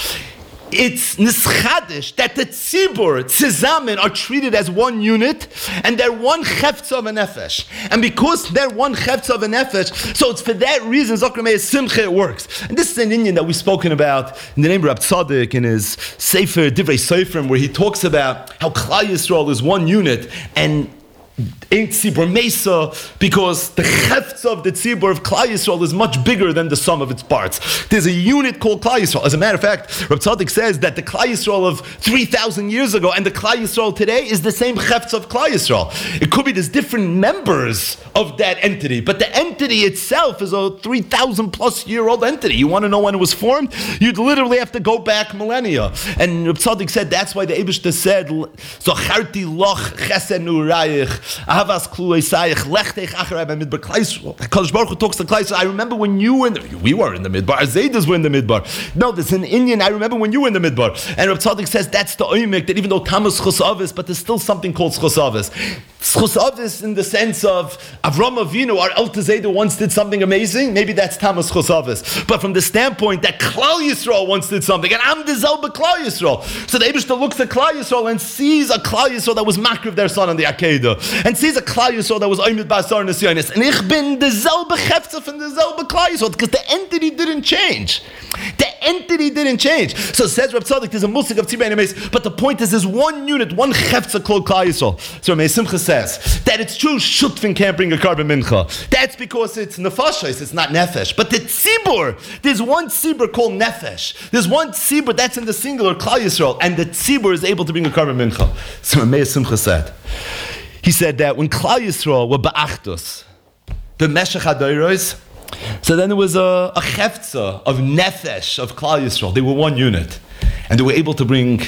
it's nischadish that the tzibur, tzizamin, are treated as one unit and they're one cheftza of a nefesh. And because they're one cheftza of a nefesh, so it's for that reason, Zokramei Simcha, it works. And this is an Indian that we've spoken about in the name of Rab Tzaddik in his Sefer, Divrei Seifrim, where he talks about how Klal Yisrael is one unit and ain't tzibur mesa, because the cheftza of the tzibur of Klal Yisrael is much bigger than the sum of its parts. There's a unit called Klal Yisrael. As a matter of fact, Rab Tzaddik says that the Klal Yisrael of three thousand years ago and the Klal Yisrael today is the same cheftza of Klal Yisrael. It could be there's different members of that entity, but the entity itself is a three thousand plus year old entity. You want to know when it was formed? You'd literally have to go back millennia. And Rab Tzaddik said that's why the Eibishter said, Zocharti loch chesed nurayich, Ahavas klulei sayich, lechtech acharei b'midbar. Kadosh Baruch Hu talks to Klal Yisrael. I remember when you were in the, we were in the midbar, our Zaydas were in the midbar. No, there's an Indian, I remember when you were in the midbar. And Rab Tzaddik says that's the oimik, that even though Tamas chosavis, but there's still something called chosavis. Chosavis in the sense of Avram Avinu, our Elta Zayda once did something amazing, maybe that's Tamas chosavis. But from the standpoint that Klal Yisrael once did something, and I'm the Zel Klal Yisrael. So the Eibishter looks at Klal Yisrael and sees a Klal Yisrael that was makriv their son on the Akedah, and sees a Klal Yisrael that was oimid ba'asar nesyonis. And ich bin the Zelbe Cheftza from the Zelbe Klal Yisrael, because the entity didn't change. The entity didn't change. So says Rab Tzaddik, there's a musik of Tzibur Enemes, but the point is there's one unit, one Cheftza called Klal Yisrael. So Ramei Simcha says that it's true Shutfin can't bring a carbon mincha. That's because it's nefashos, it's not nefesh. But the tzibur, there's one tzibur called nefesh. There's one tzibur that's in the singular Klal Yisrael, and the tzibur is able to bring a carbon mincha. So Ramei Simcha said, he said that when Klal Yisrael were ba'achdus, the Meshech HaDoros, so then there was a, a cheftza of nefesh of Klal Yisrael. They were one unit, and they were able to bring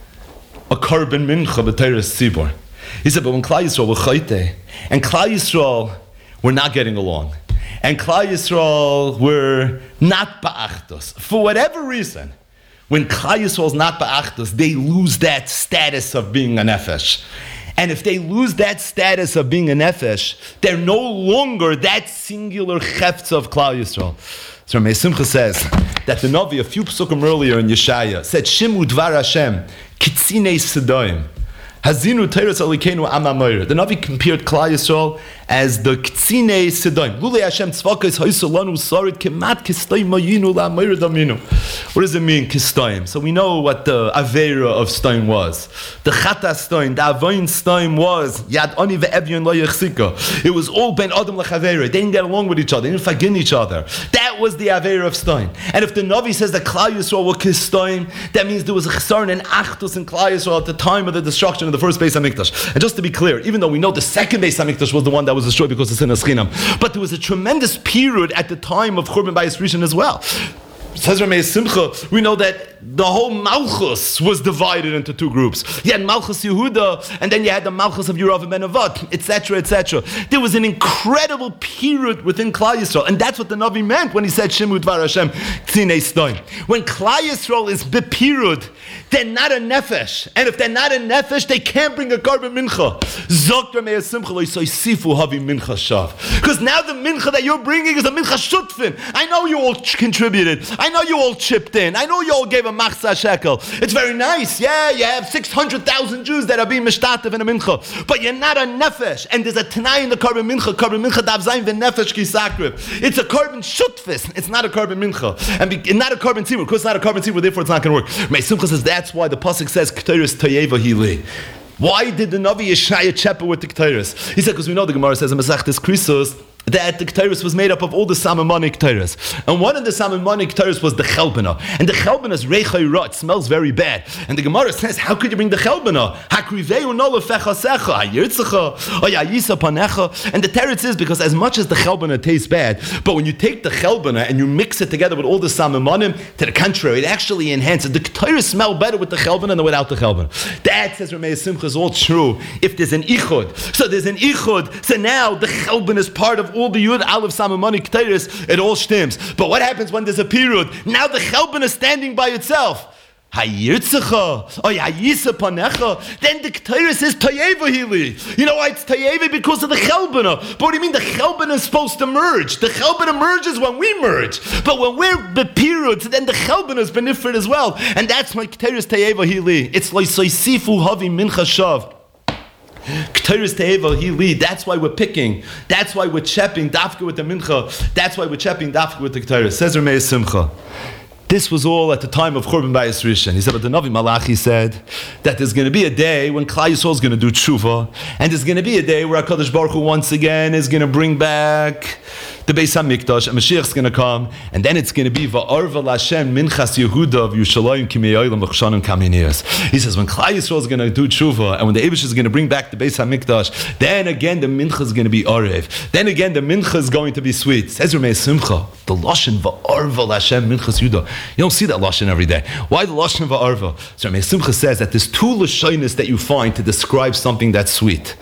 a carbon mincha b'teiras tzibur. He said, but when Klal Yisrael were chayte, and Klal Yisrael were not getting along, and Klal Yisrael were not ba'achdus, for whatever reason, when Klal Yisrael is not ba'achdus, they lose that status of being a nefesh. And if they lose that status of being a nefesh, they're no longer that singular cheftza of Klal Yisrael. So Ramei Simcha says that the Navi, a few psukim earlier in Yeshaya, said, Shimu dvar Hashem, kitzinei sedoim, Hazinu Teiras Alikenu Amamoira. The Navi compared Klal Yisrael as the Ktsine Sidoim. Lule Hashem Tzvakos Haisolanu Sarit Kemat Kistoim Mayinu LaMoira Daminu. What does it mean, Kistoim? So we know what the Avera of Stoim was. The Chata Stoim, the Avoin Stoim was Yad Ani ve'Evyon Lo Yechsika. It was all Ben Adam L'Chavera. They didn't get along with each other. They didn't forgive each other. That was the Avera of Stoim. And if the Navi says that Klal Yisrael were Kistoim, that means there was a Chesaron and Achdus in Klal Yisrael at the time of the destruction of the first Beis HaMikdash. And just to be clear, even though we know the second Beis HaMikdash was the one that was destroyed because of sin as chinam, but there was a tremendous period at the time of Churban Bayis Rishon as well. Says Ramei Simcha, we know that the whole Malchus was divided into two groups. You had Malchus Yehuda, and then you had the Malchus of Yerav ben Nevat, et cetera, et cetera. There was an incredible period within Klal Yisrael, and that's what the Navi meant when he said Shimu Dvar Hashem Ktsinei Stoim. When Klal Yisrael is bepirud, they're not a nefesh, and if they're not a nefesh, they can't bring a korban mincha. Zok Ramei Simcha lo yisifu havi mincha shav. Because now the mincha that you're bringing is a mincha shutfin. I know you all contributed. I know you all chipped in. I know you all gave a machzah shekel. It's very nice. Yeah, you have six hundred thousand Jews that are being mishtatev in a mincha. But you're not a nefesh. And there's a tanai in the korban mincha. Korban mincha dav zayin v'nefesh ki sakriv. It's a korban shutfis. It's not a korban mincha. And be, not a korban tzibur. Because it's not a korban tzibur, therefore it's not going to work. Mei Simcha says that's why the pasuk says K'teris Tayeva Hili. Why did the Navi Yeshaya chepa with the K'teris? He said because we know the Gemara says in Masechtas Krisos that the K'teris was made up of all the Samimonic K'teris. And one of the Samimonic K'teris was the Chelbana. And the Chelbana's Reichai Ra, it smells very bad. And the Gemara says, how could you bring the Chelbana? Hakriveu no lefechasecha, hayirtzecha, oyayisa panecha. And the teretz is because as much as the Chelbana tastes bad, but when you take the Chelbana and you mix it together with all the Samimonim, to the contrary, it actually enhances. The K'teris smell better with the Chelbana than without the Chelbana. That, says Ramei Simcha, is all true if there's an Ichud. So there's an Ichud, so now the Chelbana is part of all the Yud Aleph Samimoni K'teris, it all stems. But what happens when there's a period? Now the Chelbana is standing by itself. Hayirtzecha, or Hayisa Panecha, then the K'teris is Tayeva Hili. You know why it's Tayeva? Because of the Chelbana. But what do you mean the Chelbana is supposed to merge? The Chelbana merges when we merge. But when we're the period, then the Chelbana is benefit as well. And that's why K'teris Tayeva Hili. It's like Soisifu Havi Mincha Shav. K'teris Te'eva Hili. That's why we're picking. That's why we're chepping dafka with the mincha. That's why we're chepping dafka with the K'teris. Says Ramei Simcha. This was all at the time of Churban Bayis Rishon. He said, but the Navi Malachi said that there's going to be a day when Klal Yisrael is going to do tshuva, and there's going to be a day where HaKadosh Baruch Hu once again is going to bring back the Beis HaMikdash, and Mashiach is going to come, and then it's going to be Va'arva Lashem Minchas Yehuda V'Yushalayim Kimeyoylam V'Chshanim Kaminiyas. He says when Klal Yisrael is going to do tshuva, and when the Eibush is going to bring back the Beis HaMikdash, then again the mincha is going to be Arev. Then again the mincha is going to be sweet. Says Ramei Simcha, the Lashon Va'arva Lashem Minchas Yehuda. You don't see that Lashon every day. Why the Lashon Va'arva? So Ramei Simcha says that there's two Lashonis that you find to describe something that's sweet.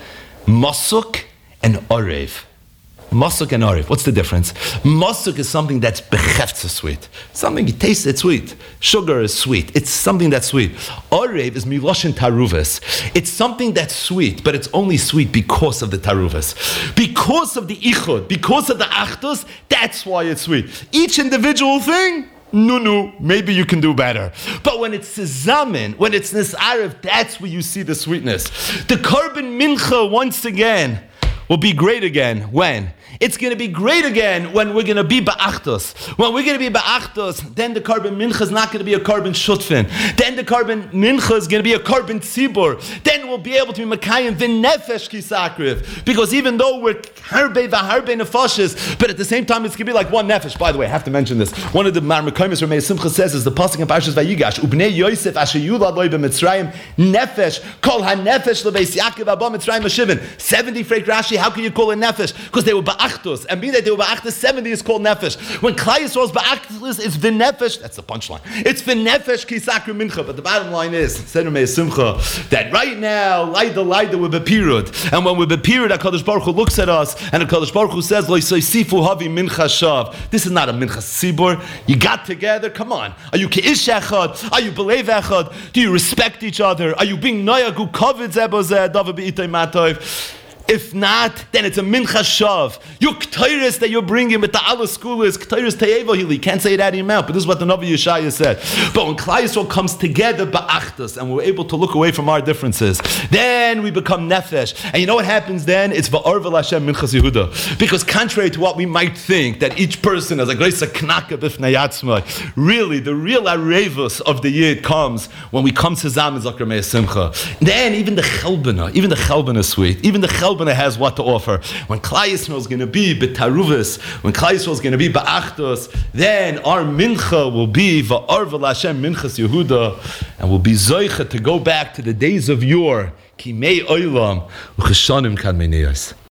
Masuk and Arev. Masuk and Arev. What's the difference? Masuk is something that's bechefza sweet. Something you taste it sweet. Sugar is sweet. It's something that's sweet. Arev is miloshin taruvis. It's something that's sweet, but it's only sweet because of the taruvis. Because of the ichud, because of the achdus, that's why it's sweet. Each individual thing, no, no, maybe you can do better. But when it's zamin, when it's nisarev, that's where you see the sweetness. The korban mincha, once again, will be great again. When? It's going to be great again when we're going to be ba'achtos. When we're going to be ba'achtos, then the korban mincha is not going to be a korban shutfin. Then the korban mincha is going to be a korban tzibur. Then we'll be able to be makayim v'nefesh kisakriv. Because even though we're harbe v'harbe nefashes, but at the same time it's going to be like one nefesh. By the way, I have to mention this. One of the marmekayim Ramei Simcha says is the pasuk in Parshas Vayigash, Ubnei Yosef asher yulad loy b'Mitzrayim nefesh kol ha-nefesh lebeis Yaakov abba Mitzrayim hashivin. seventy freik Rashi, how can you call it nefesh? Because they were ba'achtos. And being that they were ba'achtos, seventy is called nefesh. When Klal Yisrael's ba'achtos, it's v'nefesh. That's the punchline. It's v'nefesh ki sakru mincha. But the bottom line is, said Ramei Simcha, that right now, laida laida we're bepirud. And when we're bepirud, HaKadosh Baruch Hu looks at us, and HaKadosh Baruch Hu says, Lo yisifu havi mincha shav. This is not a mincha tzibur. You got together. Come on. Are you ke'ish echad? Are you belev echad? Do you respect each other? Are you being noyagu kovid zebozeh davar be'itay matov? If not, then it's a mincha shav. Your k'tayris that you're bringing with the Allah school is k'tayris te'eva hili. You can't say it out of your mouth, but this is what the Navi Yeshaya said. But when Klal Yisrael comes together ba'achdas and we're able to look away from our differences, then we become nefesh. And you know what happens then? It's va'arvel Hashem minchas Yehuda. Because contrary to what we might think, that each person has a great knaka b'fnei yatzmai, really, the real arevus of the Yid comes when we come to Zam Zakar Mei Simcha. Then even the chelbana, even the chelbana is sweet, even the chelbana has what to offer. When Klal Yisrael is going to be b'taruvis, when Klal Yisrael is going to be ba'achdos, then our mincha will be va'arvel Hashem minchas Yehuda, and we'll be zoicha to go back to the days of yore, ki mei oilam, u'cheshanim kad mei neyos.